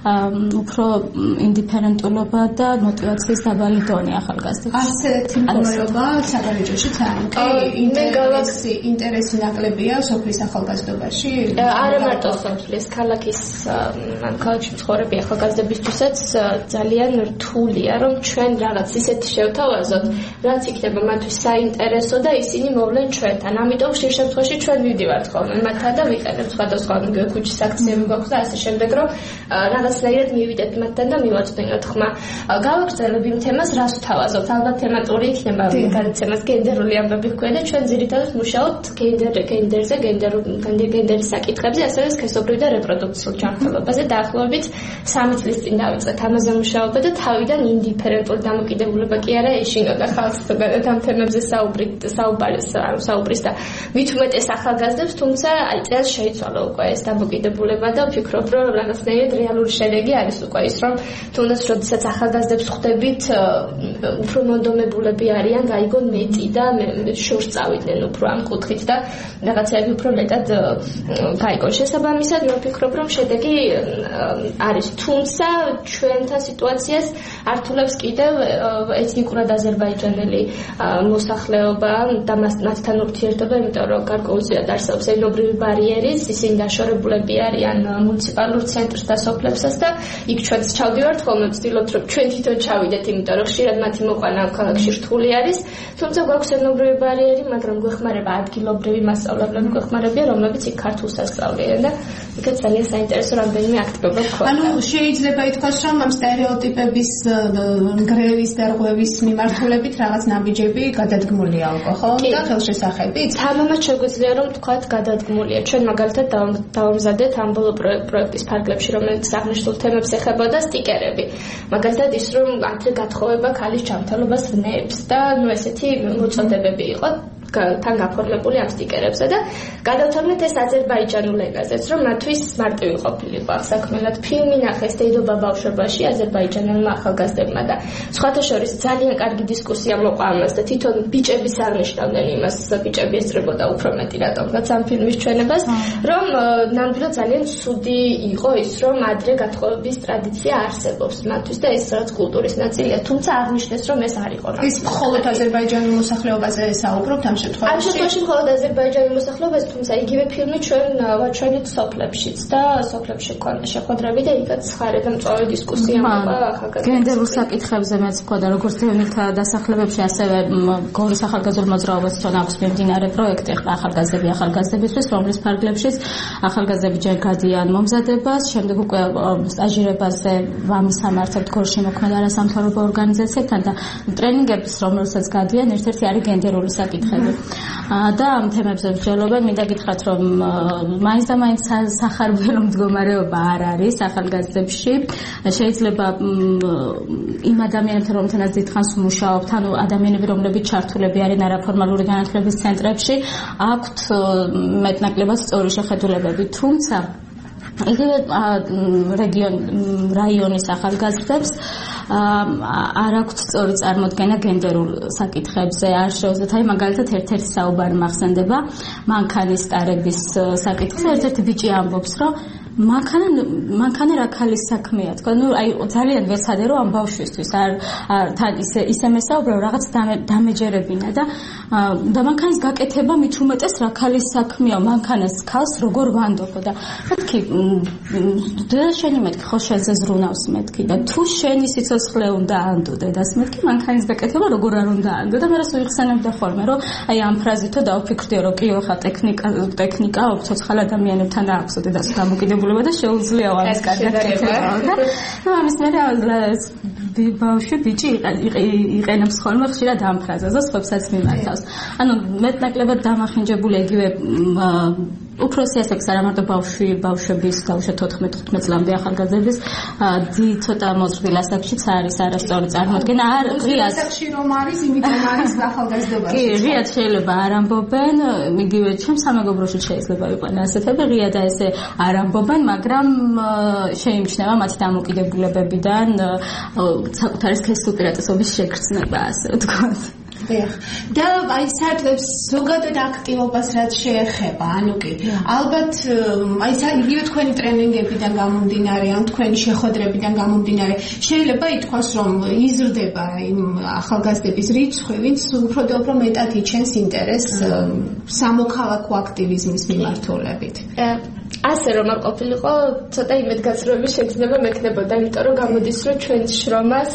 უფრო ინდიფერენტულობა და мотиваციის დაბალი დონე ახალგაზრდებს. არც ერთი მდგომარეობა საგარეჯოშიც არ არის. ინტერესი ინტერესი ნაკლებია სოფლის ახალგაზრდობაში. არა მარტო სოფლის, ქალაქის ან ქალაქში მცხოვრები ახალგაზრდებისთვისაც ძალიან რთულია, რომ ჩვენ რაღაც ისეთი შევთავაზოთ, რაც იქნება მათთვის საინტერესო და ისინი მოვლენ ჩვენთან. ამიტომ ხშირ შემთხვევაში ჩვენ მივდივართ ხოლმე მათთან და ვიყენებთ სხვადასხვა ქუჩის აქციები გვაქვს და ასე შემდეგ, რომ რაღაცნაირად მივიდეთ მათთან და მივაწვდინოთ ხმა. გავაგრძელებ იმ თემას, რას ვთავაზობთ. ალბათ თემატური იქნება გადაცემას გენდერული ამბები ვქვია და ჩვენ ძირითადად მუშაობთ გენდერ გენდერზე, გენდერ გენდერის საკითხებზე, ასევე სქესობრივ და რეპროდუქციულ ჯანმრთელობაზე. დაახლოებით სამი წლის წინ დავიწყეთ ამაზე მუშაობა და თავიდან ინდიფერენტული დამოკიდებულება კი არა ეშინოდა ხალხს ზოგადად ამ თემებზე საუბრით საუბარის საუბრის და მით უმეტეს ახალგაზრდებს, თუმცა აი წელს შეიცვალა უკვე ეს დამოკიდებულება და ვფიქრობ, რომ რაღაცნაირად რეალური შედეგი არის უკვე ის, რომ თუნდაც როდესაც ახალგაზრდებს ხვდებით, უფრო მონდომებულები არიან, გაიგონ მეტი და შორს წავიდნენ უფრო ამ კუთხით და რაღაცები უფრო მეტად გაიგონ. შესაბამისად, მე ვფიქრობ, რომ შედეგი არის, თუმცა ჩვენთან სიტუაციას ართულებს კიდევ ეთნიკურად აზერბაიჯანელი მოსახლეობა და მასთან ურთიერთობა, იმიტომ რომ გარკვეულწილად არსებობს ენობრივი ბარიერის, ისინი დაშორებულები არიან მუნიციპალურ ცენტრს და სოფლებსაც და იქ ჩვენც ჩავდივართ ხოლმე, ვცდილობთ რომ ჩვენ თვითონ ჩავიდეთ, იმიტომ რომ ხშირად მათი მოყვანა ამ ქალაქში რთული არის, თუმცა გვაქვს ენობრივი ბარიერი, მაგრამ გვეხმარება ადგილობრივი მასწავლებლები, გვეხმარებიან, რომლებიც იქ ქართულს ასწავლიან და იქაც ძალიან საინტერესო რამდენიმე აქტივობა გვქონდა. ანუ შეიძლება ითქვას, რომ ამ სტერეოტიპების გრევის და რღვევის მიმართულებით რაღაც ნაბიჯები გადადგმულია უკვე, ხო? და ხელშესახებით. თამამად შეგვიძლია რომ თქვათ გადადგმულია. ჩვენ მაგალითად დავამზადეთ ამ ბოლო პროექტის ფარგლებში, რომელიც აღნიშნულ თემებს ეხებოდა სტიკერები. მაგალითად ის რომ ადრე გათხოვება ქალის ჯანმრთელობას ნებს და ნუ ესეთი მოწოდებები იყო თან გაფორმებული ამ სტიკერებზე და გადავთვალეთ ეს აზერბაიჯანულ ენაზეც, რომ მათთვის მარტივი ყოფილიყო საქმელად. ფილმი ნახეს დედობა ბავშვობაში აზერბაიჯანელმა ახალგაზრდებმა და სხვათა შორის ძალიან კარგი დისკუსია მოყვა ამას და თვითონ ბიჭებიც აღნიშნავდნენ იმას, ბიჭები ესწრებოდა უფრო მეტი რატომღაც ამ ფილმის ჩვენებას, რომ ნამდვილად ძალიან ცუდი იყო ის, რომ ადრე გათხოვების ტრადიცია არსებობს მათთვის და ეს რაც კულტურის ნაწილია, თუმცა აღნიშნეს, რომ ეს არ იყო. ის მხოლოდ აზერბაიჯანულ მოსახლეობაზე საუბრობთ ამ ამ შემთხვევაში მხოლოდ აზერბაიჯანელი მოსახლეობაზე, თუმცა იგივე ფილმი ჩვენ ვაჩვენეთ სოფლებშიც და სოფლებში ქონდა შეხვედრები და იქაც ხარე და მწვავე დისკუსია მოყვა ახალგაზრდებს. გენდერულ საკითხებზე მეც ვქონდა, როგორც დევნილთა დასახლებებში, ასევე გორის ახალგაზრდულ მოძრაობასთან აქვს მიმდინარე პროექტი ახალგაზრდები ახალგაზრდებისთვის, რომლის ფარგლებშიც ახალგაზრდები ჯერ გადიან მომზადებას, შემდეგ უკვე სტაჟირებაზე ვამისამართებთ გორში მოქმედ არასამთავრობო ორგანიზაციებთან და ტრენინგებს, რომელსაც გადიან, ერთ-ერთი არის გენდერული საკითხები. და ამ თემებზე ვსჯელობენ, მინდა გითხრათ, რომ მაინც და მაინც სახარბელო მდგომარეობა არ არის ახალგაზრდებში. შეიძლება იმ ადამიანებთან, რომთანაც დიდხანს ვმუშაობთ, ანუ ადამიანები, რომლებიც ჩართულები არიან არაფორმალური განათლების ცენტრებში, აქვთ მეტნაკლებად სწორი შეხედულებები, თუმცა იგივე რეგიონ რაიონის ახალგაზრდებს არ აქვთ სწორი წარმოდგენა გენდერულ საკითხებზე. არ შეუძლიათ, აი მაგალითად ერთ-ერთი საუბარი მახსენდება მანქანის ტარების საკითხზე. ერთ-ერთი ბიჭი ამბობს, რომ მანქანა მანქანა რა ქალის საქმეა, თქო, ნუ აი ძალიან ვეცადე რომ ამ ბავშვისთვის არ თან ისე ისე მესაუბრე რაღაც დამეჯერებინა და და მანქანის გაკეთება მით უმეტეს რა ქალის საქმეა, მანქანას ქალს როგორ ვანდობო და მეთქი და შენი მეთქი ხო შენზე ზრუნავს მეთქი და თუ შენი სიცოცხლე უნდა ანდო დედას მეთქი მანქანის გაკეთება როგორ არ უნდა ანდო და მე რას ვიხსენებდა ხოლმე რომ აი ამ ფრაზითო დავფიქრდიო რომ კი ხა ტექნიკა ტექნიკა ცოცხალ ადამიანებთან აქვს დედას დამოკიდებულება და შეუძლია ამის კარგად გაკეთება და ნუ ამის მერე ბავშვი ბიჭი იყენებს ხოლმე ხშირად ამ ფრაზას და სხვებსაც მიმართავს. ანუ მეტნაკლებად დამახინჯებული იგივე უფროსი ასექს არა მარტო ბავშვი ბავშვების გავუშვათ თოთხმეტ თხუთმეტ წლამდე ახალგაზრდების დი ცოტა მოზრდილ ასაკშიც არის არასწორი წარმოდგენა არ ღიად ასაკში რომ არის იმიტომ არის ახალგაზრდობაში კი ღიად შეიძლება არ ამბობენ იგივე ჩემ სამეგობროში შეიძლება იყვნენ ასეთები ღიად ესე არ ამბობენ მაგრამ შეიმჩნევა მათი დამოკიდებულებებიდან საკუთარი სქესის უპირატესობის შეგრძნება ასე ვთქვათ. და აი საერთოდ ზოგადად აქტივობას რაც შეეხება, ანუ კი ალბათ აი იგივე თქვენი ტრენინგებიდან გამომდინარე, ან თქვენი შეხვედრებიდან გამომდინარე, შეიძლება ითქვას, რომ იზრდება იმ ახალგაზრდების რიცხვი, ვინც უფრო და უფრო მეტად იჩენს ინტერესს სამოქალაქო აქტივიზმის მიმართულებით. ასე რომ არ ყოფილიყო, ცოტა იმედგაცრუები შეგრძნება მექნებოდა, იმიტომ რომ გამოდის, რომ ჩვენ შრომას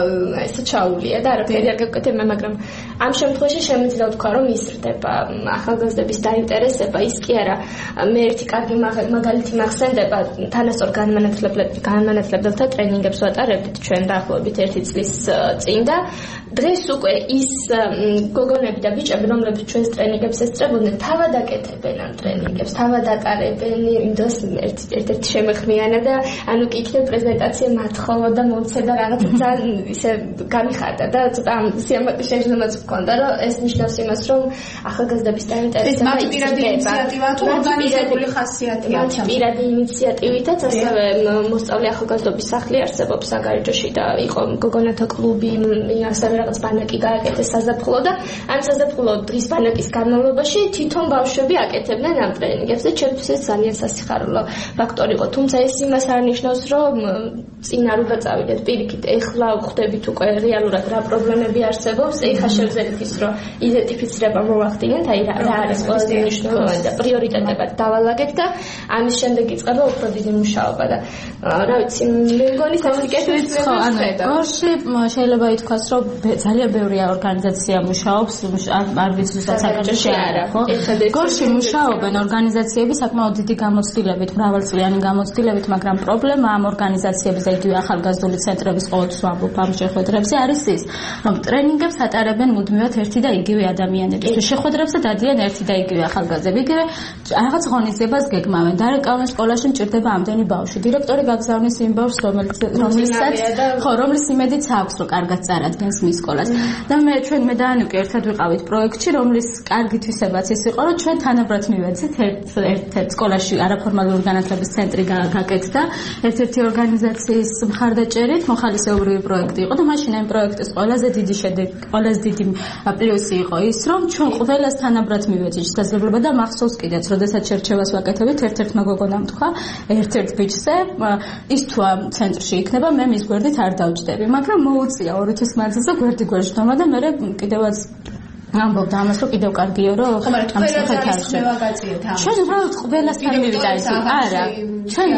ესე ჩაუვლია და არაფერი არ გაკეთებია, მაგრამ ამ შემთხვევაში შემიძლია ვთქვა, რომ იზრდება ახალგაზრდების დაინტერესება, ის კი არა, მე ერთი კარგი მაგალითი მახსენდება, თანასწორ განმანათლებელთა ტრენინგებს ვატარებდით ჩვენ დაახლოებით ერთი წლის წინ და დღეს უკვე ის გოგონები და ბიჭები, რომლებიც ჩვენს ტრენინგებს ესწრებოდნენ, თავად აკეთებენ ამ ტრენინგებს, თავად ატარებენ იმდოს ერთ-ერთი შემეხმიანა და ანუ კი იქნებ პრეზენტაცია მათხოვო და მომცე და რაღაც ძალიან ისე გამიხარდა და ცოტა სიამაყე შეჟდომაც მქონდა, რომ ეს ნიშნავს იმას, რომ ახალგაზრდების დაინტერესება მათი პირადი ინიციატივა თუ ორგანიზებული ხასიათია. მათი პირადი ინიციატივითაც ასევე მოსწავლე ახალგაზრდობის სახლი არსებობს საგარეჯოში და იყო გოგონათა კლუბი, ასევე რაღაც ბანაკი გააკეთეს საზაფხულო და ამ საზაფხულო დღის ბანაკის განმავლობაში თვითონ ბავშვები აკეთებდნენ ამ ტრენინგებს და ჩემთვის ეს ძალიან სასიხარულო ფაქტორი იყო, თუმცა ეს იმას არ ნიშნავს, რომ წინ არ უნდა წავიდეთ, პირიქით, ეხლა ვხვდებით უკვე რეალურად რა პრობლემები არსებობს, ეხლა შევძელით ის, რომ იდენტიფიცირება მოვახდინეთ, აი რა არის ყველაზე მნიშვნელოვანი და პრიორიტეტებად დავალაგეთ და ამის შემდეგ იწყება უფრო დიდი მუშაობა და რა ვიცი, მე მგონი სამიკეთებს ხო, ანუ გორში შეიძლება ითქვას, რომ ძალიან ბევრი ორგანიზაცია მუშაობს, არ ვიცი ზუსტად საქართველოში არა, ხო? გორში მუშაობენ ორგანიზაციები საკმაოდ დიდი გამოცდილებით, მრავალწლიანი გამოცდილებით, მაგრამ პრობლემა ამ ორგანიზაციების და იგივე ახალგაზრდული ცენტრების ყოველთვის ვამბობ ამ შეხვედრებზე არის ის, რომ ტრენინგებს ატარებენ მუდმივად ერთი და იგივე ადამიანები. შეხვედრებზე დადიან ერთი და იგივე ახალგაზრდები, იგივე რაღაც ღონისძიებას გეგმავენ. დარეკავენ სკოლაში მჭირდება ამდენი ბავშვი. დირექტორი გაგზავნის იმ ბავშვს, რომელიც რომელსაც ხო, რომლის იმედიც აქვს, რომ კარგად წარადგენს მის სკოლას. და მე ჩვენ მე და ანუკი ერთად ვიყავით პროექტში, რომლის კარგი თვისებაც ის იყო, რომ ჩვენ თანაბრად მივეცით ერთ-ერთ სკოლაში არაფორმალური განათლების ცენტრი გაკეთდა ერთ-ერთი ორგანიზაციის მხარდაჭერით, მოხალისეობრივი პროექტი იყო და მაშინ ამ პროექტის ყველაზე დიდი შედეგი, ყველაზე დიდი პლუსი იყო ის, რომ ჩვენ ყველას თანაბრად მივეცით შესაძლებლობა და მახსოვს კიდეც, როდესაც შერჩევას ვაკეთებით, ერთ-ერთმა გოგონამ თქვა, ერთ-ერთ ბიჭზე, ის თუ ამ ცენტრში იქნება, მე მის გვერდით არ დავჯდები, მაგრამ მოუწია ორი თვის მანძილზე გვერდი გვერდშდომა და მე კიდევაც ამბობდა ამას, რომ კიდევ კარგია, რომ ამ სახელთან ჩვენ უბრალოდ ყველასთან მივიდა ის არა ჩვენ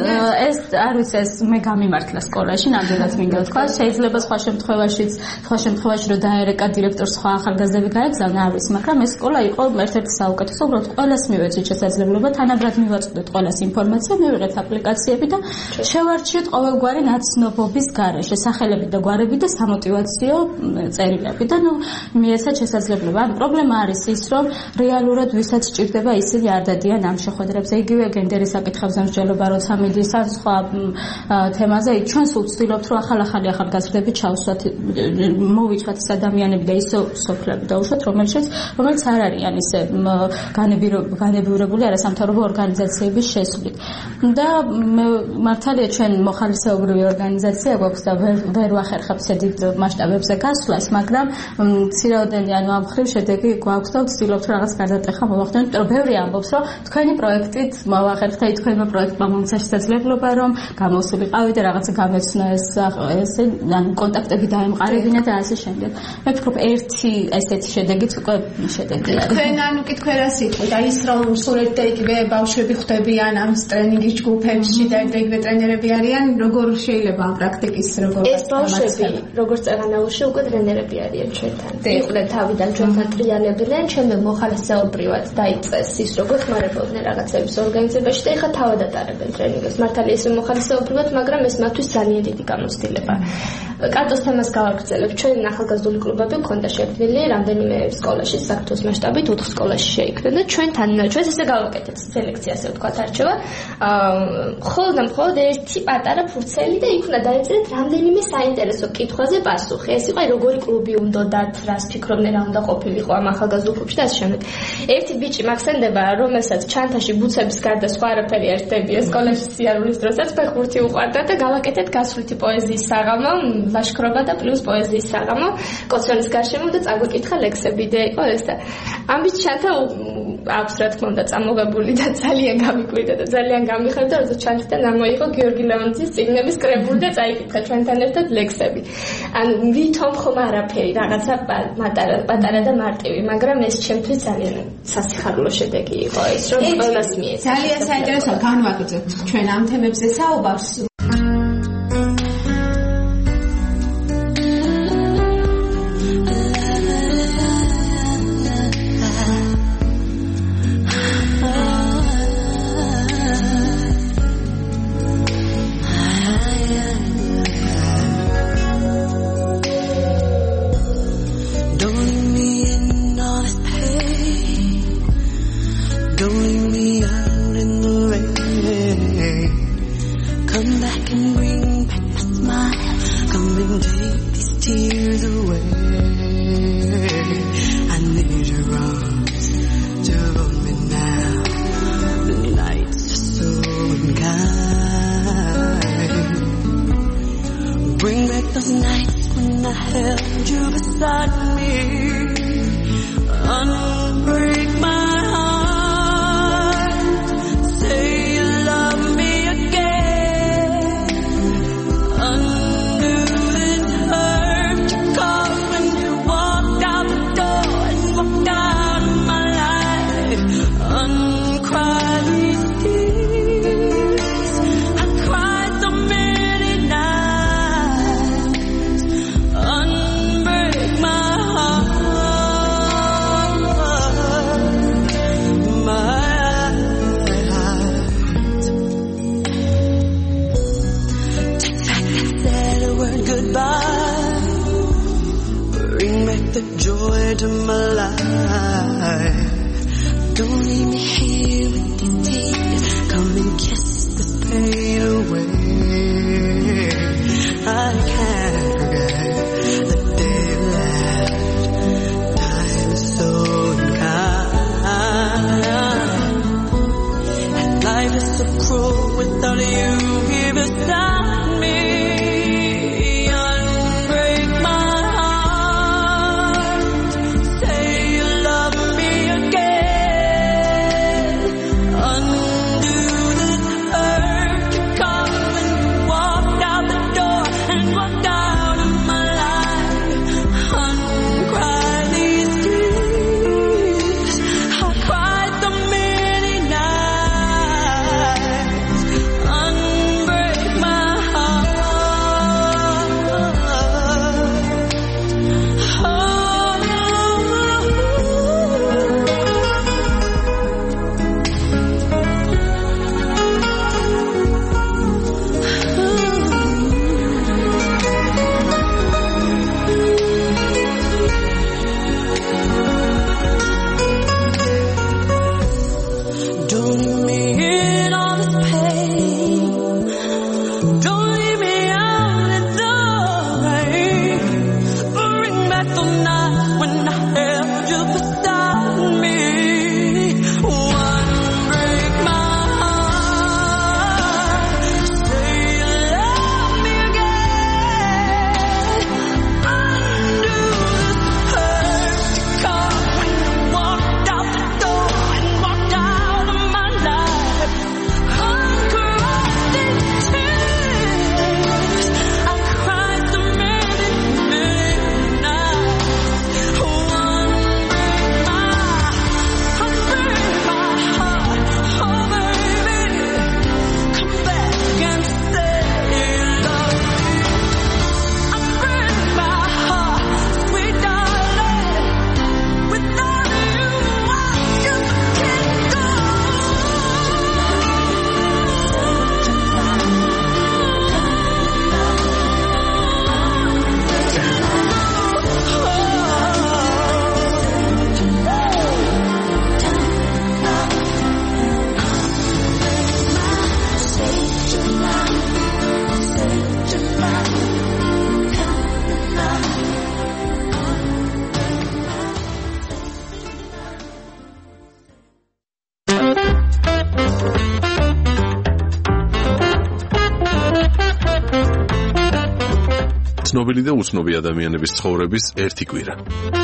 ეს არ ვიცი ეს მე გამიმართლა სკოლაში ნამდვილად მინდა ვთქვა შეიძლება სხვა შემთხვევაშიც სხვა შემთხვევაში რომ დაერეკა დირექტორს სხვა ახალგაზრდები გაეგზავნა არ ვიცი მაგრამ ეს სკოლა იყო ერთ-ერთი საუკეთესო უბრალოდ ყველას მივეცით შესაძლებლობა თანაბრად მივაწვდეთ ყველას ინფორმაცია მივიღეთ აპლიკაციები და შევარჩიეთ ყოველგვარი ნაცნობობის გარეშე სახელები და გვარები და სამოტივაციო წერილები და ნუ მიეცათ შესაძლებლობა ან პრობლემა არის ის რომ რეალურად ვისაც სჭირდება ისინი არ დადიან ამ შეხვედრებზე იგივე გენდერის საკითხებზე მსჯელობა როცა მიდის ან სხვა თემაზე ჩვენ სულ ვცდილობთ რომ ახალ-ახალი ახალგაზრდები ჩავსვათ მოვიცვათ ეს ადამიანები და ისო სოფლები დაუშვათ რომელშიც რომელიც არ არიან ისე განებიურებული არასამთავრობო ორგანიზაციების შესვლით და მართალია ჩვენ მოხალისეობრივი ორგანიზაცია გვაქვს და ვერ ვახერხებთ დიდ მასშტაბებზე გასვლას მაგრამ ცირაოდენი ანუ ამ ხრივ შედეგი გვაქვს და ვცდილობთ რაღაც გარდატეხა მოვახდინოთ იმიტომ რომ ბევრი ამბობს რომ თქვენი პროექტით მოვახერხეთ და თქვენმა პროექტმა მომცა შესაძლებლობა რომ გამოსულიყავით და რაღაცა გამეცნო ეს ესე ანუ კონტაქტები დაემყარებინა და ასე შემდეგ მე ვფიქრობ ერთი ესეთი შედეგიც უკვე შედეგია თქვენ ანუ კი თქვენ რა სიტყვით აი ის რომ სულ ერთ და იგივე ბავშვები ხვდებიან ამ ტრენინგის ჯგუფებში და ერთ და იგივე ტრენერები არიან როგორ შეიძლება ამ პრაქტიკის როგორ ეს ბავშვები როგორც წეგანაურში უკვე ტრენერები არიან ჩვენთან იყვნენ თავიდან ჩვენთან ტრიალებდნენ ჩვენ მოხალისეობრივად დაიწყეს ის როგორ ხმარებოდნენ რაღაცების ორგანიზებაში და ეხლა თავად ატარებენ ტრენინგებს მართალია ეს მოხალისეობრივად მაგრამ ეს მათთვის ძალიან დიდი გამოცდილება კარტოს თემას გავაგრძელებ ჩვენ ახალგაზრდული კლუბები მქონდა შექმნილი რამდენიმე სკოლაში საქართველოს მასშტაბით ოთხ სკოლაში შეიქმნა და ჩვენთან ჩვენს ესე გავაკეთეთ სელექცია ასე ვთქვათ არჩევა მხოლოდ და მხოლოდ ერთი პატარა ფურცელი და იქ უნდა დაეწერეთ რამდენიმე საინტერესო კითხვაზე პასუხი ეს იყო როგორი კლუბი უნდათ რას ფიქრობდნენ რა უნდა ყოფილიყო ამ ახალგაზრდა კლუბში და ასე შემდეგ. ერთი ბიჭი მაქსენდება, რომელსაც ჩანთაში ბუცების გარდა სხვა არაფერი არ ხდებია სკოლაში სიარულის დროსაც ფეხბურთი უყვარდა და გავაკეთეთ გასვლითი პოეზიის საღამო, ლაშქრობა და პლუს პოეზიის საღამო კოცონის გარშემო და წაგვიკითხა ლექსები და იყო ეს და ამის ჩანთა აქვს რა თქმა უნდა წამოღებული და ძალიან გამიკვირდა და ძალიან გამიხარდა როცა ჩანთიდან ამოიღო გიორგი ლეონიძის წიგნების კრებული და წაიკითხა ჩვენთან ერთად ლექსები. ანუ ვითომ ხომ არაფერი რაღაცა პატარა პატარა და მარტივი, მაგრამ ეს ჩემთვის ძალიან სასიხარულო შედეგი იყო ის რომ ყველას მიეცა. ძალიან საინტერესოა განვაგრძობთ ჩვენ ამ თემებზე საუბარს. Unbreak my heart. ცნობილი და უცნობი ადამიანების ცხოვრების ერთი კვირა.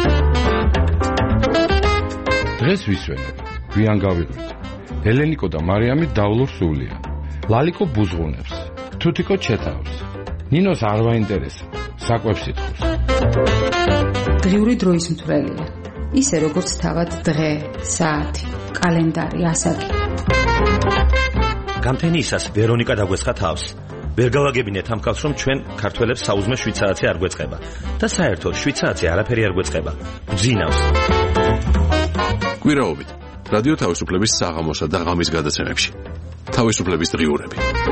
დღეს ვისვენებ, გვიან გავიღვით. ელენიკო და მარიამი დავლურ სულიან. ლალიკო ბუზღუნებს, თუთიკო ჩეთავს. ნინოს არ ვაინტერესებს, საკვებს ითხოვს. დღიური დროის მთვრელია. ისე როგორც თავად დღე, საათი, კალენდარი, ასაკი. გამთენიისას ვერონიკა დაგვეცხა თავს. ვერ გავაგებინეთ ამ კაცს, რომ ჩვენ ქართველებს საუზმე შვიდ საათი არ გვეწყება და საერთოდ შვიდ საათი არაფერი არ გვეწყება. გძინავს. კვირაობით რადიო თავისუფლების საღამოსა და ღამის გადაცემებში. თავისუფლების დღიურები.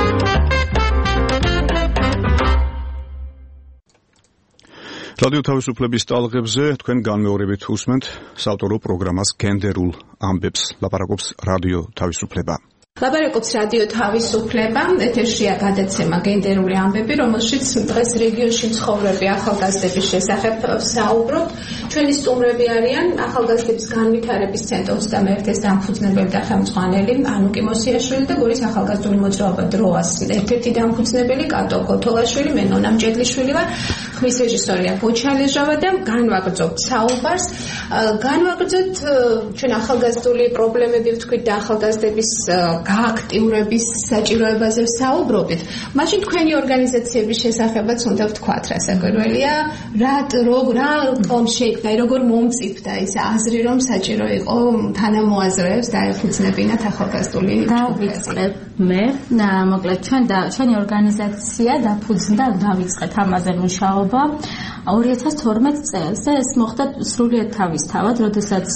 რადიო თავისუფლების ტალღებზე თქვენ განმეორებით უსმენთ საავტორო პროგრამას გენდერულ ამბებს. ლაპარაკობს რადიო თავისუფლება. ლაპარაკობს რადიო თავისუფლება, ეთერშია გადაცემა გენდერული ამბები, რომელშიც დღეს რეგიონში მცხოვრები ახალგაზრდების შესახებ საუბრობთ. ჩვენი სტუმრები არიან ახალგაზრდების განვითარების ცენტრის ოცდამეერთეს დამფუძნებელი და ხელმძღვანელი ანუკი მოსიაშვილი და გორის ახალგაზრდული მოძრაობა დროას ერთ-ერთი დამფუძნებელი კატო კოთოლაშვილი, მე ნონა მჭედლიშვილი ვარ. ხმის რეჟისორია ბოჩალეჟავა და განვაგრძობთ საუბარს. განვაგრძობთ ჩვენ ახალგაზრდული პრობლემები ვთქვით და ახალგაზრდების გააქტიურების საჭიროებაზე საუბრობთ. მაშინ თქვენი ორგანიზაციების შესახებაც უნდა ვთქვათ, რასაკვირველია, რა რა რომ შეიქმნა, როგორ მომწიფდა ის აზრი, რომ საჭირო იყო თანამოაზრეებს დაეფუძნებინათ ახალგაზრდული დავიწყებ მე, მოკლედ ჩვენ და ჩვენი ორგანიზაცია დაფუძნდა, დავიწყეთ ამაზე მუშაობა ორი ათას თორმეტ წელს და ეს მოხდა სრულიად თავისთავად, როდესაც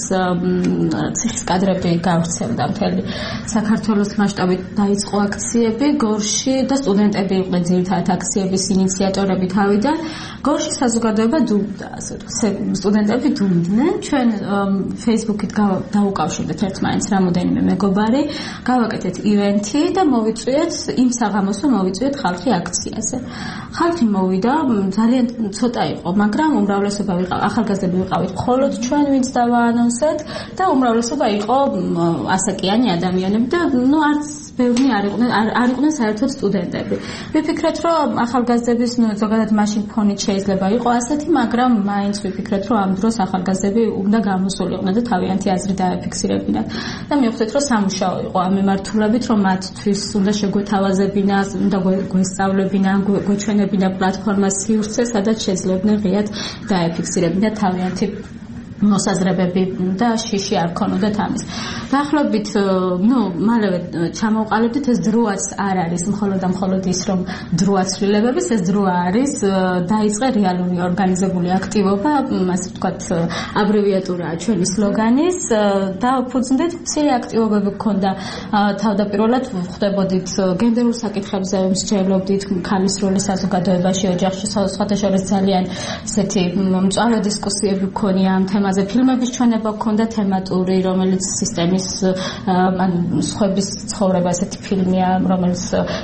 ციხის კადრები გავრცელდა მთელი საქართველოს მასშტაბით დაიწყო აქციები გორში და სტუდენტები იყვნენ ძირითადად აქციების ინიციატორები თავიდან. გორში საზოგადოება დუმდა, სტუდენტები დუმდნენ. ჩვენ Facebook-ით დაუკავშირდეთ ერთმანეთს რამოდენიმე მეგობარი, გავაკეთეთ ივენთი და მოვიწვიეთ იმ საღამოს, რომ მოვიწვიეთ ხალხი აქციაზე. ხალხი მოვიდა, ძალიან ცოტა იყო, მაგრამ უმრავლესობა ვიყავ, ახალგაზრდები ვიყავით მხოლოდ ჩვენ, ვინც დავაანონსეთ და უმრავლესობა იყო ასაკიანი ადამიანები და ნუ არც ბევრი არ იყვნენ არ იყვნენ საერთოდ სტუდენტები. ვიფიქრეთ, რომ ახალგაზრდების ნუ ზოგადად მაშინ ფონით შეიძლება იყოს ასეთი, მაგრამ მაინც ვიფიქრეთ, რომ ამ დროს ახალგაზრდები უნდა გამოსულიყვნენ და თავიანთი აზრი დაეფიქსირებინათ. და მივხვდით, რომ სამუშაო იყო ამ მიმართულებით, რომ მათთვის უნდა შეგვეთავაზებინა, უნდა გვესწავლებინა, გვეჩვენებინა პლატფორმა სივრცე, სადაც შეძლებდნენ ღიად დაეფიქსირებინათ თავიანთი მოსაზრებები და შიში არ ქონოდათ ამის. დაახლოებით, ნუ, მალევე ჩამოვყალიბდით, ეს დროაც არ არის, მხოლოდ და მხოლოდ ის, რომ დროა ცვლილებების, ეს დროა არის, დაიწყე რეალური ორგანიზებული აქტივობა, ასე ვთქვათ, აბრევიატურაა ჩვენი სლოგანის და ფუძნდით მცირე აქტივობები გქონდა. თავდაპირველად ხვდებოდით გენდერულ საკითხებზე, მსჯელობდით ქალის როლის საზოგადოებაში, ოჯახში, სხვათა შორის ძალიან ესეთი მწვავე დისკუსიები გქონია ამ თემაზე. ფილმების ჩვენება გქონდა თემატური, რომელიც სისტემის ან სხვების ცხოვრება ესეთი ფილმია, რომელიც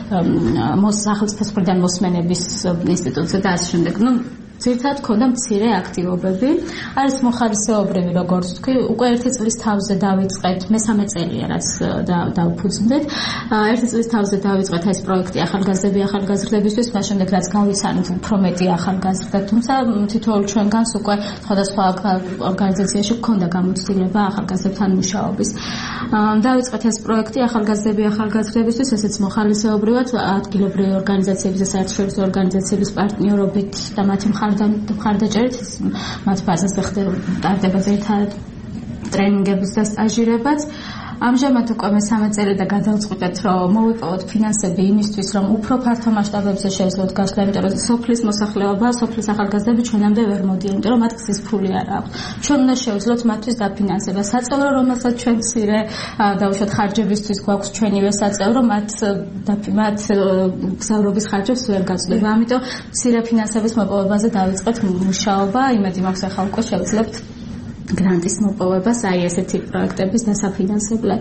სახელმწიფოს მხრიდან მოსმენების ინსტიტუტზე და ასე შემდეგ. ნუ ძირითადად ქონდა მცირე აქტივობები. არის მოხალისეობრივი, როგორც თქვი, უკვე ერთი წლის თავზე დავიწყეთ, მესამე წელია, რაც დავფუძნდეთ. ერთი წლის თავზე დავიწყეთ ეს პროექტი ახალგაზრდები ახალგაზრდებისთვის, მას შემდეგ რაც გავიცანით უფრო მეტი ახალგაზრდა, თუმცა თითოეულ ჩვენგანს უკვე სხვადასხვა ორგანიზაციაში გქონდა გამოცდილება ახალგაზრდებთან მუშაობის. დავიწყეთ ეს პროექტი ახალგაზრდები ახალგაზრდებისთვის, ესეც მოხალისეობრივად ადგილობრივი ორგანიზაციების და საერთაშორისო ორგანიზაციების პარტნიორობით და მათი მხარდაჭერით მათ ბაზაზე ხდება ძირითადად ტრენინგებიც და სტაჟირებაც. ამჟამად უკვე მესამე წელი და გადავწყვიტეთ, რომ მოვიპოვოთ ფინანსები იმისთვის, რომ უფრო ფართო მასშტაბებზე შევძლოთ გასვლა, იმიტომ რომ სოფლის მოსახლეობა, სოფლის ახალგაზრდები ჩვენამდე ვერ მოდიან, იმიტომ რომ მათ გზის ფული არ აქვს. ჩვენ უნდა შევძლოთ მათთვის დაფინანსება. საწევრო, რომელსაც ჩვენ მცირე დაუშვათ ხარჯებისთვის გვაქვს ჩვენივე საწევრო, მათ მათ გზავრობის ხარჯებს ვერ გაძლევა. ამიტომ მცირე ფინანსების მოპოვებაზე დავიწყეთ მუშაობა. იმედი მაქვს, ახლა უკვე შევძლებთ გრანტის მოპოვებას აი ესეთი პროექტების დასაფინანსებლად.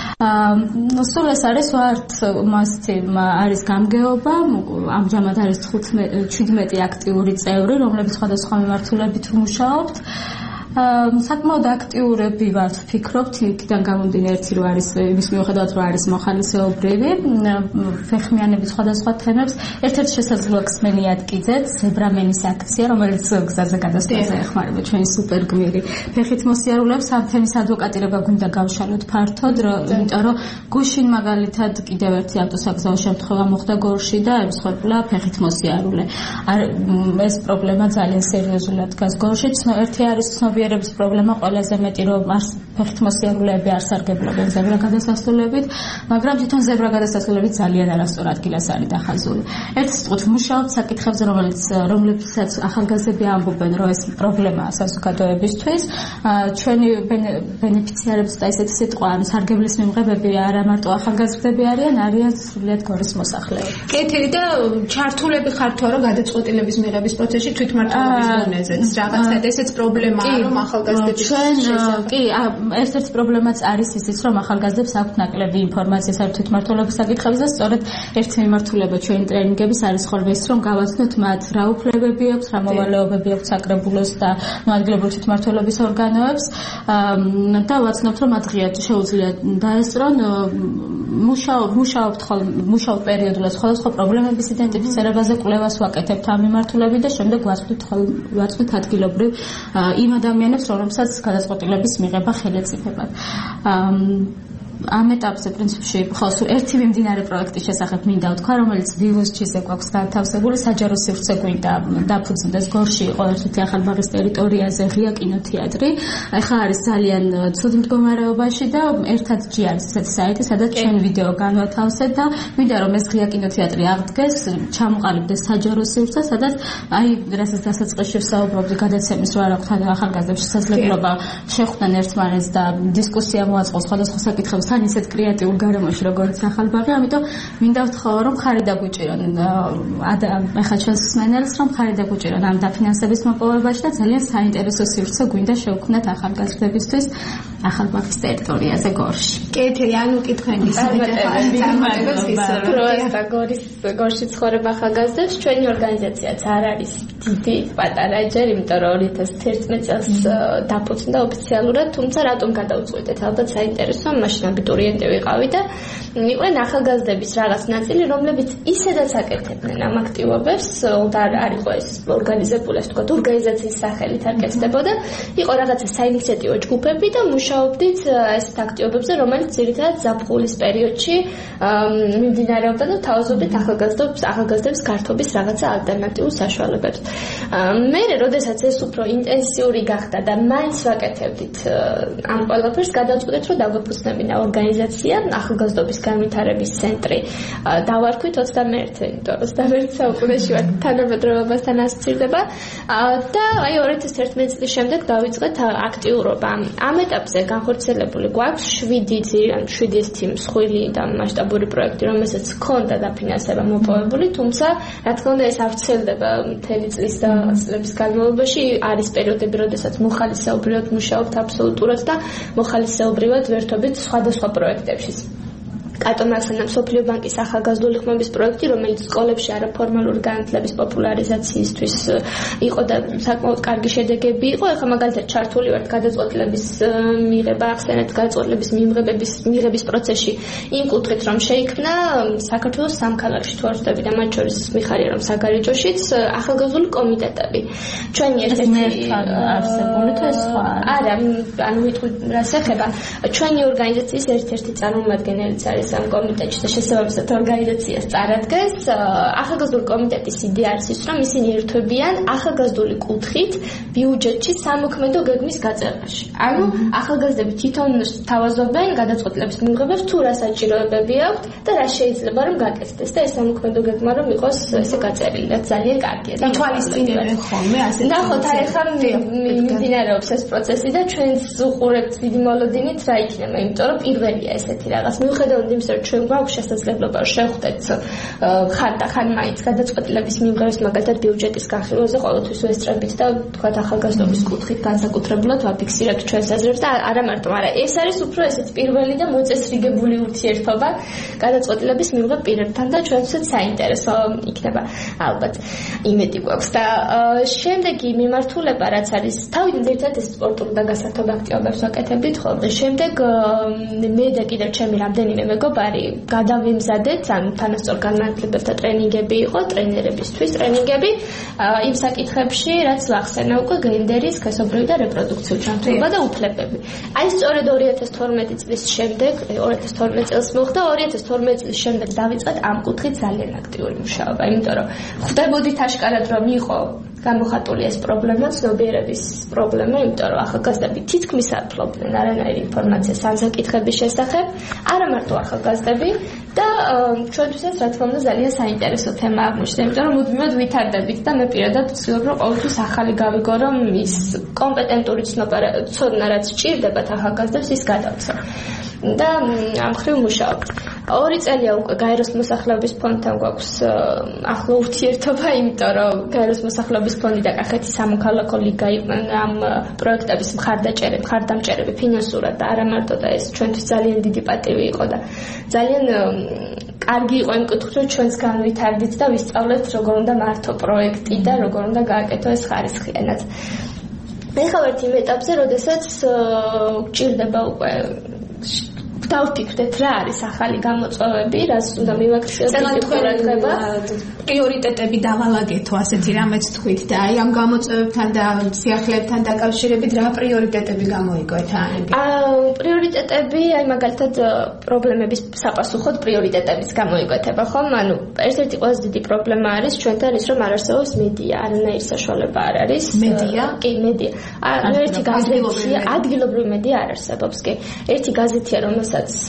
აა სულ ეს არის ვართ მასწი არის გამგეობა, ამჟამად არის თხუთმეტი შვიდმეტი აქტიური წევრი, რომლებიც სხვადასხვა მიმართულებით მუშაობთ. საკმაოდ აქტიურები ვართ, ვფიქრობთ, იქიდან გამომდინარე ერთი რო არის იმის მიუხედავად რომ არის მოხალისეობრივი, ფეხმიანების სხვადასხვა თემებს, ერთ-ერთი შესაძლოა ქსმელი ადგიძეთ ზებრამენის აქცია, რომელიც გზაზე გადასვლაზე ეხმარება ჩვენი სუპერგმირი ფეხით მოსიარულეებს, ამ თემის ადვოკატირება გვინდა გავშალოთ ფართოდ, იმიტომ რომ გუშინ მაგალითად კიდევ ერთი ავტოსაგზაო შემთხვევა მოხდა გორში და ემსხვერპლა ფეხით მოსიარულე. ეს პრობლემა ძალიან სერიოზულად დგას გორში. ერთი არის ცნობიერების პრობლემა, ყველაზე მეტი რომ ფეხით მოსიარულეები არ სარგებლობენ ზებრა გადასასვლელებით, მაგრამ თვითონ ზებრა გადასასვლელები ძალიან არასწორ ადგილას არის დახაზული. ერთ სიტყვით მუშაობთ საკითხებზე, რომელიც რომლებსაც ახალგაზრდები ამბობენ, რომ ეს პრობლემაა საზოგადოებისთვის. ჩვენი ბენეფიციარებს და ესეთი სიტყვა არის სარგებლის მიმღებები არა მარტო ახალგაზრდები არიან, არიან სრულიად გორის მოსახლეები. კეთილი და ჩართულები ხართ რომ გადაწყვეტილების მიღების პროცესში თვითმმართველობის დონეზეც რაღაცა ესეც პრობლემაა რომ ახალგაზრდები ჩვენ კი ერთ-ერთი პრობლემაც არის ისიც რომ ახალგაზრდებს აქვთ ნაკლები ინფორმაცია საერთოდ თვითმმართველობის საკითხებზე და სწორედ ერთი მიმართულება ჩვენი ტრენინგების არის ხოლმე ის რომ გავაცნოთ მათ რა უფლებები აქვს, რა მოვალეობები აქვს საკრებულოს და ადგილობრივ თვითმმართველობის ორგანოებს და ვაცნობთ რომ მათ ღიად შეუძლია დაესწრონ მუშაობ მუშაობთ ხოლმე მუშაობ პერიოდულად სხვადასხვა პრობლემების იდენტიფიცირებაზე კვლევას ვაკეთებთ ამ მიმართულებით და შემდეგ ვაწვდით ვაწვდით ადგილობრივ იმ ადამიანებს რომლებსაც გადაწყვეტილების მიღება ხელი ეწიფებათ. ამ ეტაპზე პრინციპში ხო ერთი მიმდინარე პროექტის შესახებ მინდა ვთქვა, რომელიც ვილოსჩიზე გვაქვს განთავსებული, საჯარო სივრცე გვინდა დაფუძნდეს გორში იყო ერთ-ერთი ახალბაღის ტერიტორიაზე ღია კინოთეატრი. ახლა არის ძალიან ცუდ მდგომარეობაში და ერთად ჯი არის ესეთი საიტი, სადაც ჩვენ ვიდეო განვათავსეთ და მინდა რომ ეს ღია კინოთეატრი აღდგეს, ჩამოყალიბდეს საჯარო სივრცე, სადაც აი რასაც დასაწყისში ვსაუბრობდი გადაცემის რო არ აქვს ახალგაზრდებს შესაძლებლობა შეხვდნენ ერთმანეთს და დისკუსია მოაწყოს სხვადასხვა საკითხებზე თან ისეთ კრეატიულ გარემოში როგორც ახალბაღი, ამიტომ მინდა ვთხოვო რომ ხარი დაგვიჭირონ ახლა ჩვენს მსმენელს რომ ხარი დაგვიჭირონ ამ დაფინანსების მოპოვებაში და ძალიან საინტერესო სივრცე გვინდა შევქმნათ ახალგაზრდებისთვის ახალბაღის ტერიტორიაზე გორში. კეთილი, ანუ კითხვები პროესტა გორის გორში ცხოვრება ახალგაზრდებს ჩვენი ორგანიზაციაც არ არის დიდი პატარა ჯერ, იმიტომ რომ ორი ათას თერთმეტ წელს დაფუძნდა ოფიციალურად, თუმცა რატომ გადავწყვეტეთ? ალბათ საინტერესო მაშინ აბიტურიენტი ვიყავი და იყვნენ ახალგაზრდების რაღაც ნაწილი, რომლებიც ისედაც აკეთებდნენ ამ აქტივობებს და არ იყო ეს ორგანიზებული, ასე ვთქვათ, ორგანიზაციის სახელით არ კეთდებოდა. იყო რაღაცა საინიციატივო ჯგუფები და მუშაობდით ესეთ აქტივობებზე, რომელიც ძირითადად ზაფხულის პერიოდში მიმდინარეობდა და თავაზობდით ახალგაზრდებს, ახალგაზრდების გართობის რაღაცა ალტერნატიულ საშუალებებს. მე, როდესაც ეს უფრო ინტენსიური გახდა და მაინც ვაკეთებდით ამ ყველაფერს, გადავწყვეტეთ, რომ დაგვეფუძნებინა ორგანიზაცია ახალგაზრდობის განვითარების ცენტრი. დავარქვით ოცდამეერთე, იმიტომ რომ ოცდამეერთე საუკუნეში ვართ თანამედროვეობასთან ასოცირდება და აი ორი ათას თერთმეტ წლის შემდეგ დავიწყეთ აქტიურობა. ამ ეტაპზე განხორციელებული გვაქვს შვიდი ან შვიდი ესეთი მსხვილი და მასშტაბური პროექტი, რომელსაც ჰქონდა დაფინანსება მოპოვებული, თუმცა რა თქმა უნდა ეს არ ვრცელდება მთელი წლის და წლების განმავლობაში. არის პერიოდები, როდესაც მოხალისეობრივად მუშაობთ აბსოლუტურად და მოხალისეობრივად ვერთობით სხვადასხვა პროექტებში. კატო მაქსანა მსოფლიო ბანკის ახალგაზრდული ხმების პროექტი, რომელიც სკოლებში არაფორმალური განათლების პოპულარიზაციისთვის იყო და საკმაოდ კარგი შედეგები იყო. ეხლა მაგალითად ჩართული ვართ გადაწყვეტილების მიღება, ახსენეთ გადაწყვეტილების მიღების მიღების პროცესში იმ კუთხით, რომ შეიქმნა საქართველოს სამ ქალაქში თუ არ ვთქვი და მათ შორის მიხარია რომ საგარეჯოშიც ახალგაზრდული კომიტეტები. ჩვენი ერთ-ერთი არსებული თუ ეს სხვა არა, ანუ ვიტყვი რას ეხება, ჩვენი ორგანიზაციის ერთ-ერთი წარმომადგენელიც არის ამ კომიტეტში და შესაბამისად ორგანიზაციას წარადგენს. ახალგაზრდული კომიტეტის იდეა არის ის, რომ ისინი ერთვებიან ახალგაზრდული კუთხით ბიუჯეტში სამოქმედო გეგმის გაწევაში. ანუ ახალგაზრდები თვითონ თავაზობენ გადაწყვეტილების მიღებებს, თუ რა საჭიროებები აქვთ და რა შეიძლება რომ გაკეთდეს და ეს სამოქმედო გეგმა რომ იყოს ესე გაწერილი და ძალიან კარგია. და თვალისწინებენ ხოლმე ასე. ნახოთ, აი ხა მიმდინარეობს ეს პროცესი და ჩვენს უყურებთ დიდი მოლოდინით რა იქნება, იმიტომ რომ პირველია ესეთი რაღაც. მიუხედავად იმ იმის რომ ჩვენ გვაქვს შესაძლებლობა შევხვდეთ ხან და ხან მაინც გადაწყვეტილების მიმღების მაგალითად ბიუჯეტის განხილვაზე ყოველთვის ვესწრებით და თქვათ ახალგაზრდობის კუთხით განსაკუთრებულად ვაფიქსირებთ ჩვენს აზრებს და არა მარტო, მაგრამ ეს არის უფრო ესეც პირველი და მოწესრიგებული ურთიერთობა გადაწყვეტილების მიმღებ პირებთან და ჩვენთვისაც საინტერესო იქნება ალბათ იმედი გვაქვს და შემდეგი მიმართულება რაც არის თავიდან ერთად ეს სპორტული და გასართობ აქტივობებს ვაკეთებდით ხოლმე შემდეგ მე და კიდევ ჩემი რამდენიმე მეგობარი გადავიმზადეთ ან თანასწორ განმანათლებელთა ტრენინგები იყო ტრენერებისთვის ტრენინგები იმ საკითხებში რაც ვახსენა უკვე გენდერის სქესობრივი და რეპროდუქციული ჯანმრთელობა და უფლებები აი სწორედ ორი ათას თორმეტი წლის შემდეგ ორი ათას თორმეტი წელს მოხდა ორი ათას თორმეტი წლის შემდეგ დავიწყეთ ამ კუთხით ძალიან აქტიური მუშაობა იმიტომ რომ ხვდებოდით აშკარად რომ იყო გამოხატული ეს პრობლემა, ცნობიერების პრობლემა, იმიტომ რომ ახალგაზრდები თითქმის არ ფლობდნენ არანაირ ინფორმაციას ამ საკითხების შესახებ, არა მარტო ახალგაზრდები და ჩვენთვისაც რა თქმა უნდა ძალიან საინტერესო თემა აღმოჩნდა, იმიტომ რომ მუდმივად ვითარდებით და მე პირადად ვცდილობ რომ ყოველთვის ახალი გავიგო რომ ის კომპეტენტური ცოდნა რაც სჭირდებათ ახალგაზრდებს ის გადავცო. და ამ ხრივ მუშაობ. ორი წელია უკვე გაეროს მოსახლეობის ფონდთან გვაქვს ახლო ურთიერთობა, იმიტომ რომ გაეროს მოსახლეობის ფონდი და კახეთის სამოქალაქო ლიგა იყვნენ ამ პროექტების მხარდაჭერები, მხარდამჭერები ფინანსურად და არა მარტო და ეს ჩვენთვის ძალიან დიდი პატივი იყო და ძალიან კარგი იყო იმ კუთხით, რომ ჩვენს განვითარდით და ვისწავლეთ როგორ უნდა მართო პროექტი და როგორ უნდა გააკეთო ეს ხარისხიანად. მე ხავართ იმ ეტაპზე, როდესაც გჭირდება უკვე დავთითეთ რა არის ახალი გამოწვევები, რაც უნდა მივაქციელოთ ყურადღება, პრიორიტეტები დავალაგეთო, ასეთი რამეც თქვით და აი ამ გამოწვევებთან და სიახლეებთან დაკავშირებით რა პრიორიტეტები გამოიგოთ აი? აა პრიორიტეტები, აი მაგალითად პრობლემების საპასუხოდ პრიორიტეტებიც გამოიკვეთება, ხომ? ანუ ერთ-ერთი ყველაზე დიდი პრობლემა არის ჩვენთან ის, რომ არ არსებობს მედია, არანაირი საშუალება არ არის. მედია? კი, მედია. ანუ ერთი გაზეთია, ადგილობრივი მედია არ არსებობს, კი. ერთი გაზეთია, რომელსაც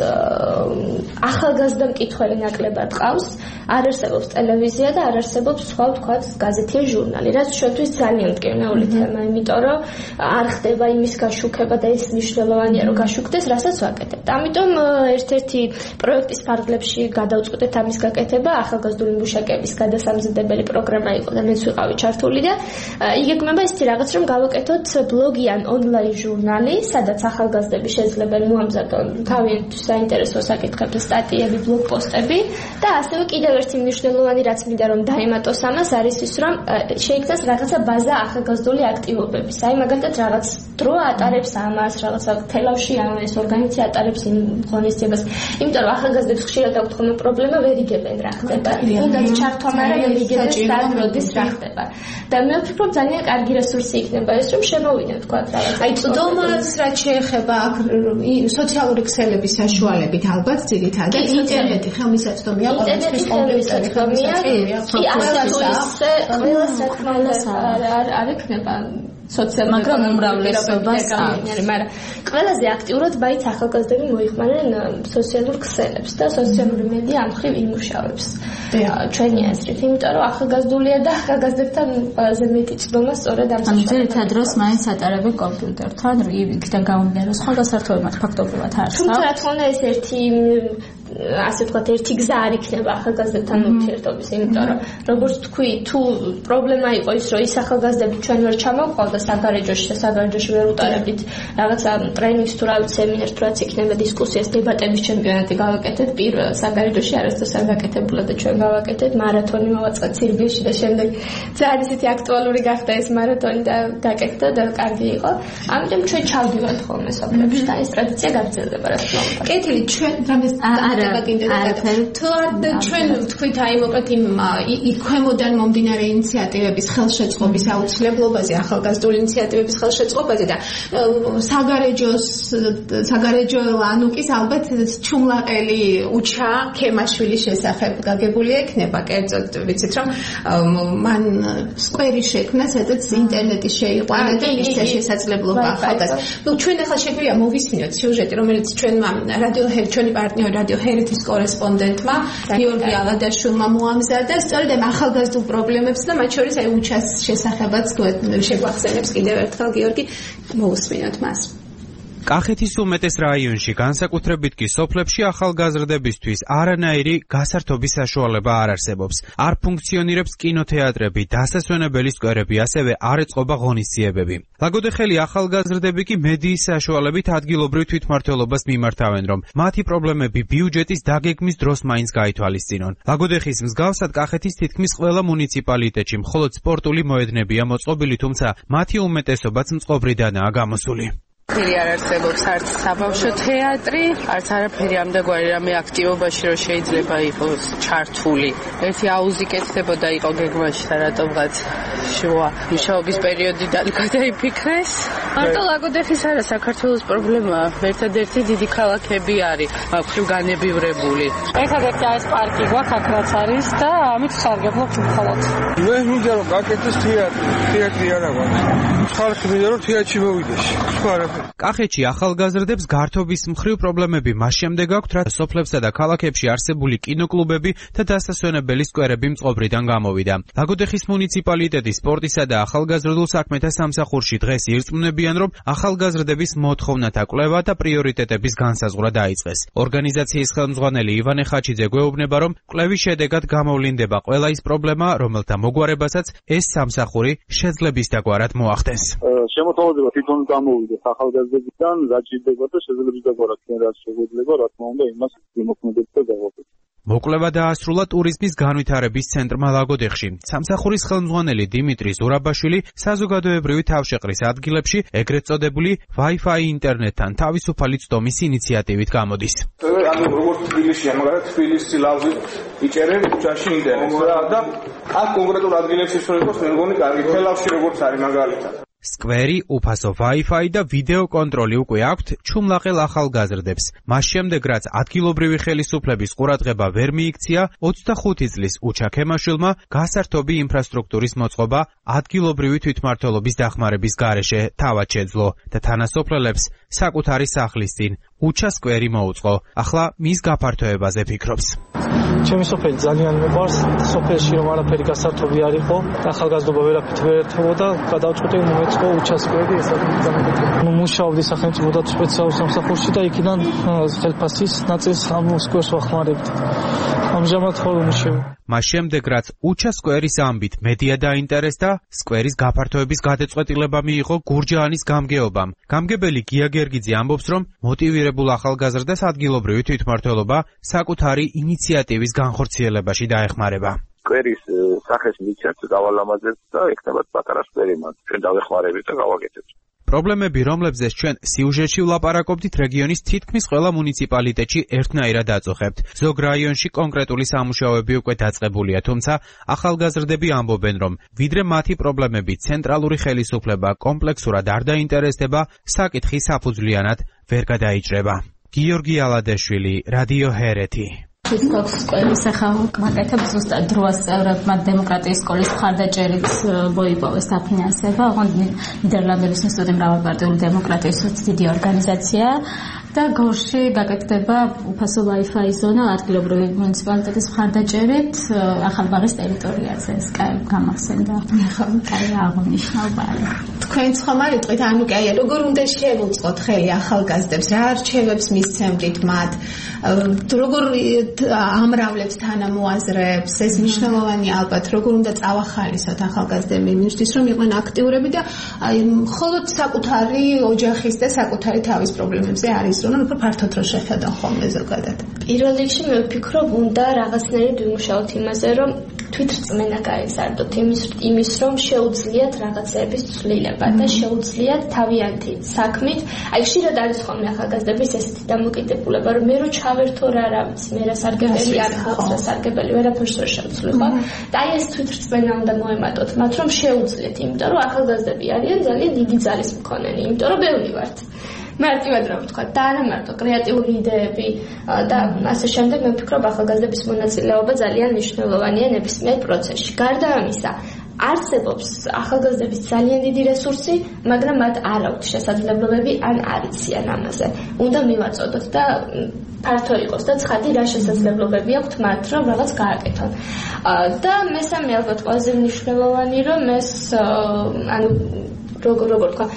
ახალგაზრდა მკითხველი ნაკლებად ყავს, არ არსებობს ტელევიზია და არ არსებობს სხვა ვთქვათ გაზეთი ან ჟურნალი, რაც ჩვენთვის ძალიან მტკივნეული თემა, იმიტომ რომ არ ხდება იმის გაშუქება და ეს მნიშვნელოვანია რომ გაშუქდეს, რასაც ვაკეთებთ. ამიტომ ერთ-ერთი პროექტის ფარგლებში გადავწყვეტეთ ამის გაკეთება, ახალგაზრდული მუშაკების გადასამზადებელი პროგრამა იყო და მეც ვიყავი ჩართული და იგეგმება ისეთი რაღაც რომ გავაკეთოთ ბლოგი ან ონლაინ ჟურნალი, სადაც ახალგაზრდები შეძლებენ მოამზადონ თავიანთი საინტერესო საკითხებზე სტატიები, ბლოგპოსტები და ასევე კიდევ ერთი მნიშვნელოვანი რაც მინდა რომ დაემატოს ამას არის ის რომ შეიქმნას რაღაცა ბაზა ახალგაზრდული აქტივობების. აი მაგალითად რაღაც დრო ატარებს ამას, რაღაცა თელავში ამ ეს ორგანიზაცია ატარებს იმ ღონისძიებას. იმიტომ რომ ახალგაზრდებს ხშირად აქვთ ხოლმე პრობლემა ვერ იგებენ რა ხდება. თუნდაც ჩართვა, მაგრამ ვერ იგებენ სად როდის რა ხდება. და მე ვფიქრობ ძალიან კარგი რესურსი იქნება ეს რომ შემოვიდნენ თქვა რაღაც. აი წვდომას რაც შეეხება სოციალური ქსელების საშუალებით ალბათ ძირითადად ინტერნეტი ხელმისაწვდომია ყოველთვის კომპიუტერი ხელმისაწვდომია ყველა საქმე არ არ იქნება სოციალურ მაგრამ უმრავლესობას მაგრამ ყველაზე აქტიურად ბაიც ახალგაზრდები მოიხმარენ სოციალურ ქსელებს და სოციალური მედია ამ ხრივ იმუშავებს ჩვენი აზრით, იმიტომ რომ ახალგაზრდულია და ახალგაზრდებთან ყველაზე მეტი წვდომა სწორედ ამ ამ ძირითადად დროს მაინც ატარებენ კომპიუტერთან, იქიდან გამომდინარე სხვა გასართობებად ფაქტობრივად არის. თუმცა რა თქმა უნდა ეს ერთი ასე ვთქვათ ერთი გზა არ იქნება ახალგაზრდებთან ურთიერთობის, იმიტომ რომ როგორც თქვი, თუ პრობლემა იყო ის, რომ ის ახალგაზრდები ჩვენ ვერ ჩამოვყავდა საგარეჯოში და საგარეჯოში ვერ უტარებდით რაღაცა ტრენინგს თუ რა ვიცი სემინარს თუ რაც იქნება დისკუსიას, დებატების ჩემპიონატი გავაკეთეთ პირველ საგარეჯოში არასდროს არ გაკეთებულა და ჩვენ გავაკეთეთ მარათონი მოვაწყეთ ცირბილში და შემდეგ ძალიან ისეთი აქტუალური გახდა ეს მარათონი და გაკეთდა და კარგი იყო. ამიტომ ჩვენ ჩავდივართ ხოლმე სოფლებში და ეს ტრადიცია გაგრძელდება რა თქმა უნდა. კეთილი ჩვენ რამეს თუ არ ჩვენ ვთქვით აი მოკლედ იმ ქვემოდან მომდინარე ინიციატივების ხელშეწყობის აუცილებლობაზე, ახალგაზრდული ინიციატივების ხელშეწყობაზე და საგარეჯოს საგარეჯო ანუკის ალბათ ჩუმლაყელი უჩა ქემაშვილის შესახებ გაგებული ექნება, კერძოდ ვიცით რომ მან სკვერი შექმნა, სადაც ინტერნეტი შეიყვანა და მისცა შესაძლებლობა ახალგაზრდებს. ნუ ჩვენ ახლა შეგვიძლია მოვისმინოთ სიუჟეტი, რომელიც ჩვენმა რადიო ჰერ ჩვენი პარტნიორი რადიო ჰერეთის კორესპონდენტმა გიორგი ალადაშვილმა მოამზადა სწორედ ამ ახალგაზრდულ პრობლემებს და მათ შორის აი უჩას შესახებაც შეგვახსენებს კიდევ ერთხელ გიორგი, მოусმინოთ მას. კახეთის უმეტეს რაიონში, განსაკუთრებით კი სოფლებში ახალგაზრდებისთვის არანაირი გასართობის საშუალება არ არსებობს. არ ფუნქციონირებს კინოთეატრები, დასასვენებელი სკვერები, ასევე არ ეწყობა ღონისძიებები. ლაგოდეხელი ახალგაზრდები კი მედიის საშუალებით ადგილობრივ თვითმმართველობას მიმართავენ, რომ მათი პრობლემები ბიუჯეტის დაგეგმის დროს მაინც გაითვალისწინონ. ლაგოდეხის მსგავსად კახეთის თითქმის ყველა მუნიციპალიტეტში მხოლოდ სპორტული მოედნებია მოწყობილი, თუმცა მათი უმეტესობაც მწყობრიდანაა გამოსული. ფერი არ არსებობს არც საბავშვო თეატრი, არც არაფერი ამდაგვარი რამე აქტივობაში რომ შეიძლება იყოს ჩართული. ერთი აუზი კეთდებოდა იყო გეგმაში და რატომღაც შუა მუშაობის პერიოდიდან გადაიფიქრეს. მარტო ლაგოდეხის არა, საქართველოს პრობლემაა. ერთადერთი დიდი ქალაქები არის აქრივ განებივრებული. ერთადერთი არის პარკი გვაქვს აქ რაც არის და ამით სარგებლობთ მხოლოდ. მე მინდა რომ გაკეთდეს თეატრი, თეატრი არა გვაქვს. ხალხი მინდა რომ თეატრში მოვიდეს. სხვა არა. კახეთში ახალგაზრდებს გართობის მხრივ პრობლემები მას შემდეგ აქვთ, რაც სოფლებსა და ქალაქებში არსებული კინოკლუბები და დასასვენებელი სკვერები მწყობრიდან გამოვიდა. ლაგოდეხის მუნიციპალიტეტის სპორტისა და ახალგაზრდულ საქმეთა სამსახურში დღეს ირწმუნებიან, რომ ახალგაზრდების მოთხოვნათა კვლევა და პრიორიტეტების განსაზღვრა დაიწყეს. ორგანიზაციის ხელმძღვანელი ივანე ხაჩიძე გვეუბნება, რომ კვლევის შედეგად გამოვლინდება ყველა ის პრობლემა, რომელთა მოგვარებასაც ეს სამსახური შეძლების დაგვარად მოახდენს. შემოთავაზება თვითონ გამოვიდა ახალგაზრდებიდან, რაც შეიძლება და შეძლებს დაგვარად ჩვენ რაც შეგვიძლია, რა თქმა უნდა, იმას იმოქმედებს და გავაკეთებთ. მოკვლევა დაასრულა ტურიზმის განვითარების ცენტრმა ლაგოდეხში. სამსახურის ხელმძღვანელი დიმიტრი ზურაბაშვილი საზოგადოებრივი თავშეყრის ადგილებში ეგრეთ წოდებული Wi-Fi ინტერნეტთან თავისუფალი ცდომის ინიციატივით გამოდის. ანუ როგორც თბილისშია, მაგალითად თბილისში ლავზი იჭერენ ქუჩაში ინტერნეტს და აქ კონკრეტულ ადგილებში რო იყოს, მე მგონი კარგი თელავში როგორც არის მაგალითად. სკვერი, უფასო Wi-Fi და ვიდეო კონტროლი უკვე აქვთ ჩუმლაყელ ახალგაზრდებს. მას შემდეგ, რაც ადგილობრივი ხელისუფლების ყურადღება ვერ მიიქცია, ოცდახუთი წლის უჩა ქემაშვილმა გასართობი ინფრასტრუქტურის მოწყობა ადგილობრივი თვითმმართველობის დახმარების გარეშე თავად შეძლო და თანასოფლელებს საკუთარი სახლის წინ უჩა სკვერი მოუწყო. ახლა მის გაფართოებაზე ფიქრობს. ჩემი სოფელი ძალიან მეყვარს, სოფელში რომ არაფერი გასართობი არ იყო, ახალგაზრდობა ვერაფრით ვერ ერთვოდა, გადავწყვიტე მომეწყო უჩა სკვერი, ეს არის დამოკიდებული. მუშაობდი სახელმწიფო და სპეციალურ სამსახურში და იქიდან ხელფასის ნაწილს ამ სკვერს ვახმარებდი. ამჟამად ხოლმე მუშაობ. მას შემდეგ, რაც უჩა სკვერის ამბით მედია დაინტერესდა, სკვერის გაფართოების გადაწყვეტილება მიიღო გურჯაანის გამგეობამ. გამგებელი გია გერგიძე ამბობს, რომ მოტივირებულ ახალგაზრდას ადგილობრივი თვითმმართველობა საკუთარი ინიციატივის განხორციელებაში დაეხმარება. სკვერის სახეს მიცემთ დავალამაზებთ და ექნებათ პატარა სკვერი მას. ჩვენ დავეხმარებით და გავაკეთებთ. პრობლემები, რომლებზეც ჩვენ სიუჟეტში ვლაპარაკობდით, რეგიონის თითქმის ყველა მუნიციპალიტეტში ერთნაირად აწუხებთ. ზოგ რაიონში კონკრეტული სამუშაოები უკვე დაწყებულია, თუმცა ახალგაზრდები ამბობენ, რომ ვიდრე მათი პრობლემები ცენტრალური ხელისუფლება კომპლექსურად არ დაინტერესდება, საკითხი საფუძვლიანად ვერ გადაიჭრება. გიორგი ალადეშვილი, რადიო ჰერეთი. Თითქოს სკოლის ახალ მაკეთებს ზუსტად დროას წევრებმა დემოკრატიის სკოლის მხარდაჭერით მოიპოვეს დაფინანსება. ოღონდ ნიდერლანდების ინსტიტუტი მრავალპარტიული დემოკრატიის დიდი ორგანიზაცია და გორში გაკეთდება უფასო Wi-Fi ზონა ადგილობრივი მუნიციპალიტეტის მხარდაჭერით ახალბაღის ტერიტორიაზე. ეს კაი გამახსენდა. ხო, კაი აღნიშნავ. თქვენ ხომარიტყვით, ანუ კაი, როგორ უნდა შევუწყოთ ხელი ახალგაზრდებს, რა არჩევებს მისცემთ მათ, როგორ ამრავლებს თანამოაზრებს, ეს მნიშვნელოვანი ალბათ, როგორ უნდა წავახალისოთ ახალგაზრდები იმისთვის, რომ იყვნენ აქტიურები და აი მხოლოდ საკუთარი ოჯახის და საკუთარი თავის პრობლემებზე არ იზრუნონ, უფრო ფართოდ რო შეხედონ ხოლმე ზოგადად. პირველ რიგში მე ვფიქრობ, უნდა რაღაცნაირად ვიმუშაოთ იმაზე, რომ თვითრწმენა გაიზარდოთ იმის იმის რომ შეუძლიათ რაღაცების ცვლილება და შეუძლიათ თავიანთი საქმით. აი ხშირად არის ხოლმე ახალგაზრდების ესეთი დამოკიდებულება, რომ მე რო ჩავერთო რა რა ვიცი, მე რა სარგებელი არ ხავს, რა სარგებელი ვერაფერს ვერ შევცვლება. და აი ეს თვითრწმენა უნდა მოემატოთ მათ, რომ შეუძლიათ, იმიტომ რომ ახალგაზრდები არიან ძალიან დიდი ძალის მქონენი, იმიტომ რომ ბევრი ვართ. მარტივად რა ვთქვა, და არა მარტო კრეატიული იდეები და ასე შემდეგ, მე ვფიქრობ ახალგაზრდების მონაწილეობა ძალიან მნიშვნელოვანია ნებისმიერ პროცესში. გარდა ამისა, არსებობს ახალგაზრდების ძალიან დიდი რესურსი, მაგრამ მათ არ აქვთ შესაძლებლობები ან არ იციან ამაზე. უნდა მივაწოდოთ და ფართო იყოს და ცხადი რა შესაძლებლობები აქვთ მათ, რომ რაღაც გააკეთონ. და მესამე ალბათ ყველაზე მნიშვნელოვანი, რომ ეს ანუ როგორ როგორ თქვა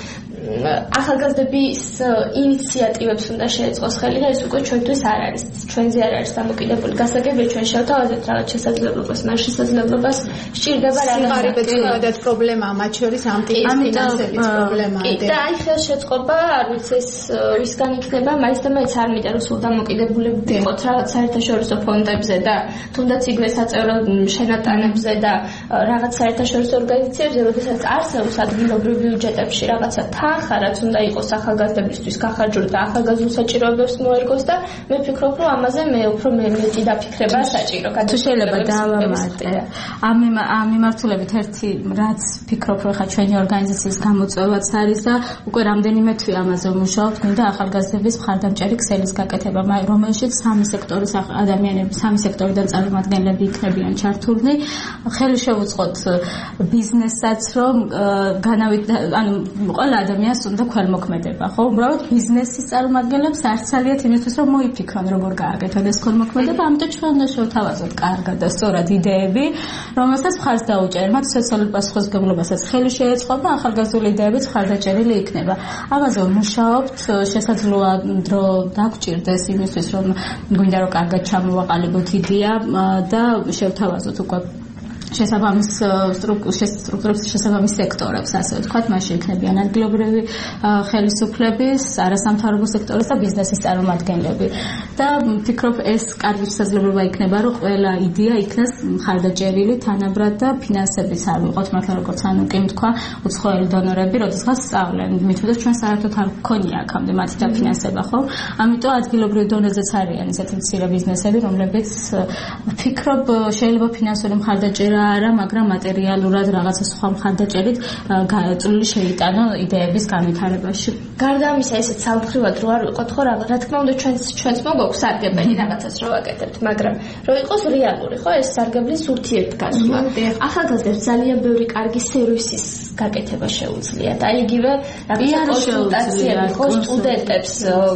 ახალგაზრდების ინიციატივებს უნდა შეეწყოს ხელი და ეს უკვე ჩვენთვის არ არის. ჩვენზე არ არის დამოკიდებული. გასაგებია ჩვენ შევთავაზებთ რაღაც შესაძლებლობას, მას შესაძლებლობას სჭირდება რაღაც სიღარიბეც გადად პრობლემაა, მათ შორის ამ ტიპის ფინანსების პრობლემაა. კი, და აი ხელშეწყობა, არ ვიცი ეს ვისგან იქნება, მაინც და მაინც არ მინდა რომ სულ დამოკიდებული ვიყოთ რაღაც საერთაშორისო ფონდებზე და თუნდაც იგივე საწევრო შენატანებზე და რაღაც საერთაშორისო ორგანიზაციებზე, როდესაც არსებობს ადგილობრივ ბიუჯეტებში რაღაცა თანხა, რაც უნდა იყოს ახალგაზრდებისთვის გახარჯული და ახალგაზრდულ საჭიროებებს მოერგოს და მე ვფიქრობ, რომ ამაზე მე უფრო მეტი დაფიქრება საჭირო. თუ შეიძლება დავამატე. ამ ამ მიმართულებით ერთი რაც ვფიქრობ, რომ ხა ჩვენი ორგანიზაციის გამოწვევაც არის და უკვე რამდენიმე თვე ამაზე ვმუშაობთ, გვინდა ახალგაზრდების მხარდამჭერი ქსელის გაკეთება, რომელშიც სამი სექტორის ადამიანები, სამი სექტორიდან წარმომადგენლები იქნებიან ჩართულნი. ხელი შევუწყოთ ბიზნესაც, რომ განავით, ანუ ყველა ადამიანს უნდა ქველმოქმედება, ხო? უბრალოდ ბიზნესის წარმომადგენლებს არ ცალიათ იმისთვის, რომ მოიფიქრონ, როგორ გააკეთონ ეს ქველმოქმედება, ამიტომ ჩვენ უნდა შევთავაზოთ კარგად და სწორად იდეები, რომელსაც მხარს დაუჭერთ, მათ სოციალურ პასუხისმგებლობასაც ხელი შეეწყობა, ახალგაზრდული იდეებიც მხარდაჭერილი იქნება. ამაზე ვმუშაობთ, შესაძლოა დრო დაგჭირდეს იმისთვის, რომ გვინდა რომ კარგად ჩამოვაყალიბოთ იდეა და შევთავაზოთ უკვე შესაბამის სტრუქტურებს, შესაბამის სექტორებს, ასე ვთქვათ, მასში იქნებიან ადგილობრივი ხელისუფლების, არასამთავრობო სექტორის და ბიზნესის წარმომადგენლები. და ვფიქრობ, ეს კარგი შესაძლებლობა იქნება, რომ ყველა იდეა იქნას მხარდაჭერილი თანაბრად და ფინანსების არ ვიყოთ, მართლა როგორც ანუ კი თქვა, უცხოელი დონორები, როდესაც სწავლენ, მithudha ჩვენ საერთოდ არ გქონია აქამდე მათი დაფინანსება, ხო? ამიტომ ადგილობრივ დონეზეც არიან ისეთი მცირე ბიზნესები, რომლებიც ვფიქრობ, შეიძლება ფინანსური მხარდაჭერა არა, მაგრამ მატერიალურად რაღაცა სხვა მხარდაჭერით წვლილი შეიტანო იდეების განვითარებაში. გარდა ამისა, ესეც სამფრივად რო არ ვიყოთ, ხო, რა თქმა უნდა, ჩვენც ჩვენც მოგაქვს სარგებელი რაღაცას რო ვაკეთებთ, მაგრამ რო იყოს რეალური, ხო, ეს სარგებლის ურთიერთგასვლა. ახალგაზრდებს ძალიან ბევრი კარგი სერვისის გაკეთება შეუძლია და იგივე რაღაცა კონსულტაციები, ხო, სტუდენტებს,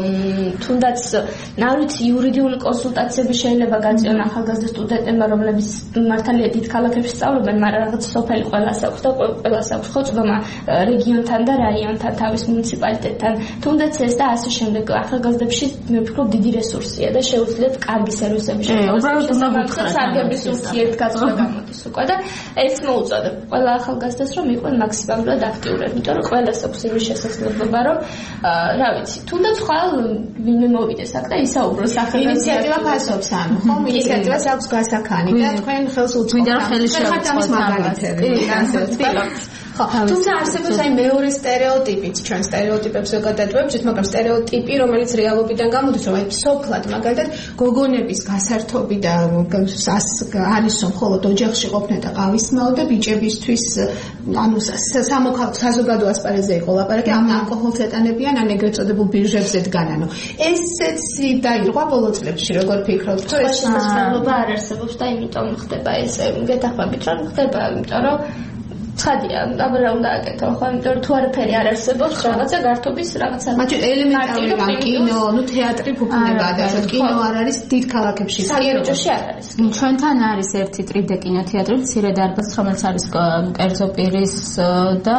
თუნდაც ნავით იურიდიული კონსულტაციები შეიძლება გაწიონ ახალგაზრდა სტუდენტებმა, რომლებიც მართალია დიდ ქალაქებში სწავლობენ, მაგრამ რაღაც სოფელი ყველას აქვს და ყველას აქვს ხო წვდომა რეგიონთან და რაიონთან, თავის მუნიციპალიტეტთან, თუნდაც ეს და ასე შემდეგ. ახალგაზრდებში მე ვფიქრობ დიდი რესურსია და შეუძლიათ კარგი სერვისები შეთავაზოს. სარგებლის ურთიერთგაცვლა გამოდის უკვე და ეს მოუწოდებ ყველა ახალგაზრდას, რომ იყვნენ მაქსიმალურად აქტიურები, იმიტომ რომ ყველას აქვს იმის შესაძლებლობა, რომ რა ვიცი, თუნდაც ხვალ ვინმე მოვიდეს აქ და ისაუბროს ახალგაზრდებს. ინიციატივა ფასობს ამ, ხო? ინიციატივას აქვს გასაქანი და თქვენ ხელს უწყობთ. ხელი შევწყოთ მაგალითები. ხო, თუმცა არსებობს აი მეორე სტერეოტიპიც, ჩვენ სტერეოტიპებს ვეკადატვებთ, მაგრამ სტერეოტიპი, რომელიც რეალობიდან გამოდის, რომ აი სოფლად მაგალითად გოგონების გასართობი და არის რომ მხოლოდ ოჯახში ყოფნა და ყავისმაო და ბიჭებისთვის ანუ სამოქალაქო საზოგადო ასპარეზზე იყო ლაპარაკი, ამ ალკოჰოლს ეტანებიან, ან ეგრეთ წოდებულ ბირჟებზე დგან, ანუ ესეც დაირღვა ბოლო წლებში, როგორ ფიქრობთ, თუ ეს შესაძლებლობა არ არსებობს და იმიტომ ხდება ეს, გეთახმებით რომ ხდება, იმიტომ რომ ცხადია, აბა უნდა აკეთო, ხო, იმიტომ რომ თუ არაფერი არ არსებობს, რაღაცა გართობის რაღაცა. მაგრამ ელემენტარული რა კინო, ну თეატრი ფუფუნება და კინო არ არის დიდ ქალაქებში. საერთოში არ არის. ჩვენთან არის ერთი ტრიდე კინოთეატრი, მცირე დარბაზი, რომელიც არის კერძო პირის და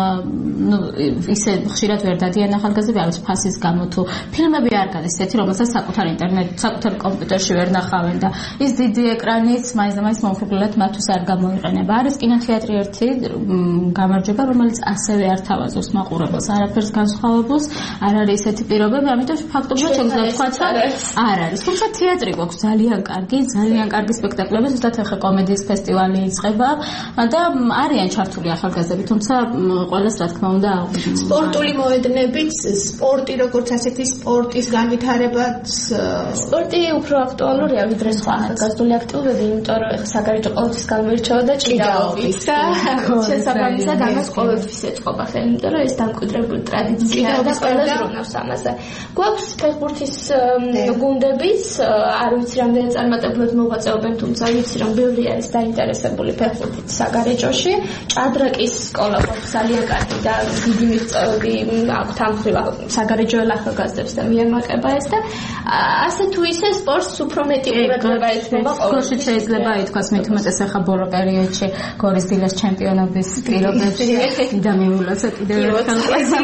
ну ისე ხშირად ვერ დადიან ახალგაზრდები, არის ფასის გამო თუ ფილმები არ გადის ესეთი, რომელსაც საკუთარ ინტერნეტ, საკუთარ კომპიუტერში ვერ ნახავენ და ის დიდი ეკრანით მაინც და მაინც მომხიბლად მათთვის არ გამოიყენება. არის კინოთეატრი ერთი გამარჯვება, რომელიც ასევე არ თავაზობს მაყურებელს, არაფერს განსხვავებულს, არ არის ესეთი პირობები, ამიტომ ფაქტობრივად შეგვიძლია ვთქვათ, არ არის. თუმცა თეატრი გვაქვს ძალიან კარგი, ძალიან კარგი სპექტაკლები, ზუსტად ახლა კომედიის ფესტივალი იწყება და არიან ჩართული ახალგაზრდები, თუმცა ყველას რა თქმა უნდა აღვნიშნავთ. სპორტული მოედნებით, სპორტი როგორც ასეთი სპორტის განვითარებაც, სპორტი უფრო აქტუალურია ვიდრე სხვა ახალგაზრდული აქტივობები, იმიტომ რომ ახლა საგარეჯო ყოველთვის განმორჩევა და ჭიდაობით და შესაბამისად ამას ყოველთვის ეწყობა ხელი, იმიტომ რომ ეს დამკვიდრებული ტრადიციაა და ყველა ზრუნავს ამაზე. გვაქვს ფეხბურთის გუნდებიც, არ ვიცი რამდენი წარმატებულად მოღვაწეობენ, თუმცა ვიცი რომ ბევრი არის დაინტერესებული ფეხბურთით საგარეჯოში. ჭადრაკის სკოლა გვაქვს ძალიან კარგი და დიდი მიღწევები აქვთ ამ მხრივ საგარეჯოელ ახალგაზრდებს და მიემატება ეს და ასე თუ ისე სპორტს უფრო მეტი ყურადღება ეთმობა ყოველთვის. შეიძლება ითქვას მით უმეტეს ახლა ბოლო პერიოდში გორის დილას ჩემპიონატი შენობის პირობებში და მიულოცო კიდევ ერთხელ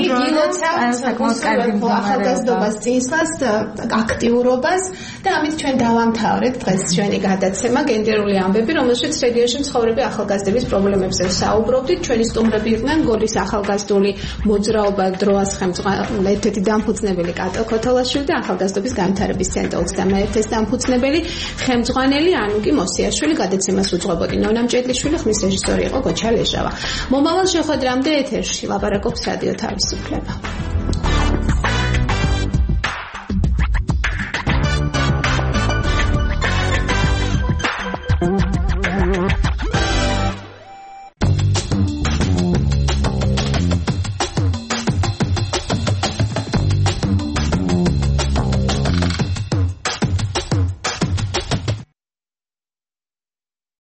ახალგაზრდობას წინსვლას აქტიურობას და ამით ჩვენ დავამთავრეთ დღეს ჩვენი გადაცემა გენდერული ამბები, რომელშიც რეგიონში მცხოვრები ახალგაზრდების პრობლემებზე საუბრობდით. ჩვენი სტუმრები იყვნენ გოლის ახალგაზრდული მოძრაობა დროას ხელმძღვანელი ერთ-ერთი დამფუძნებელი კატო ქოთოლაშვილი და ახალგაზრდობის განვითარების ცენტრი ოცდამეერთის დამფუძნებელი ხელმძღვანელი ანუკი მოსიაშვილი. გადაცემას უძღვებოდი ნონა მჭედლიშვილი, ხმის რეჟისორი იყო გოჩა ლეჟავა. მომავალ შეხვედრამდე ეთერში ლაპარაკობს რადიო თავისუფლება.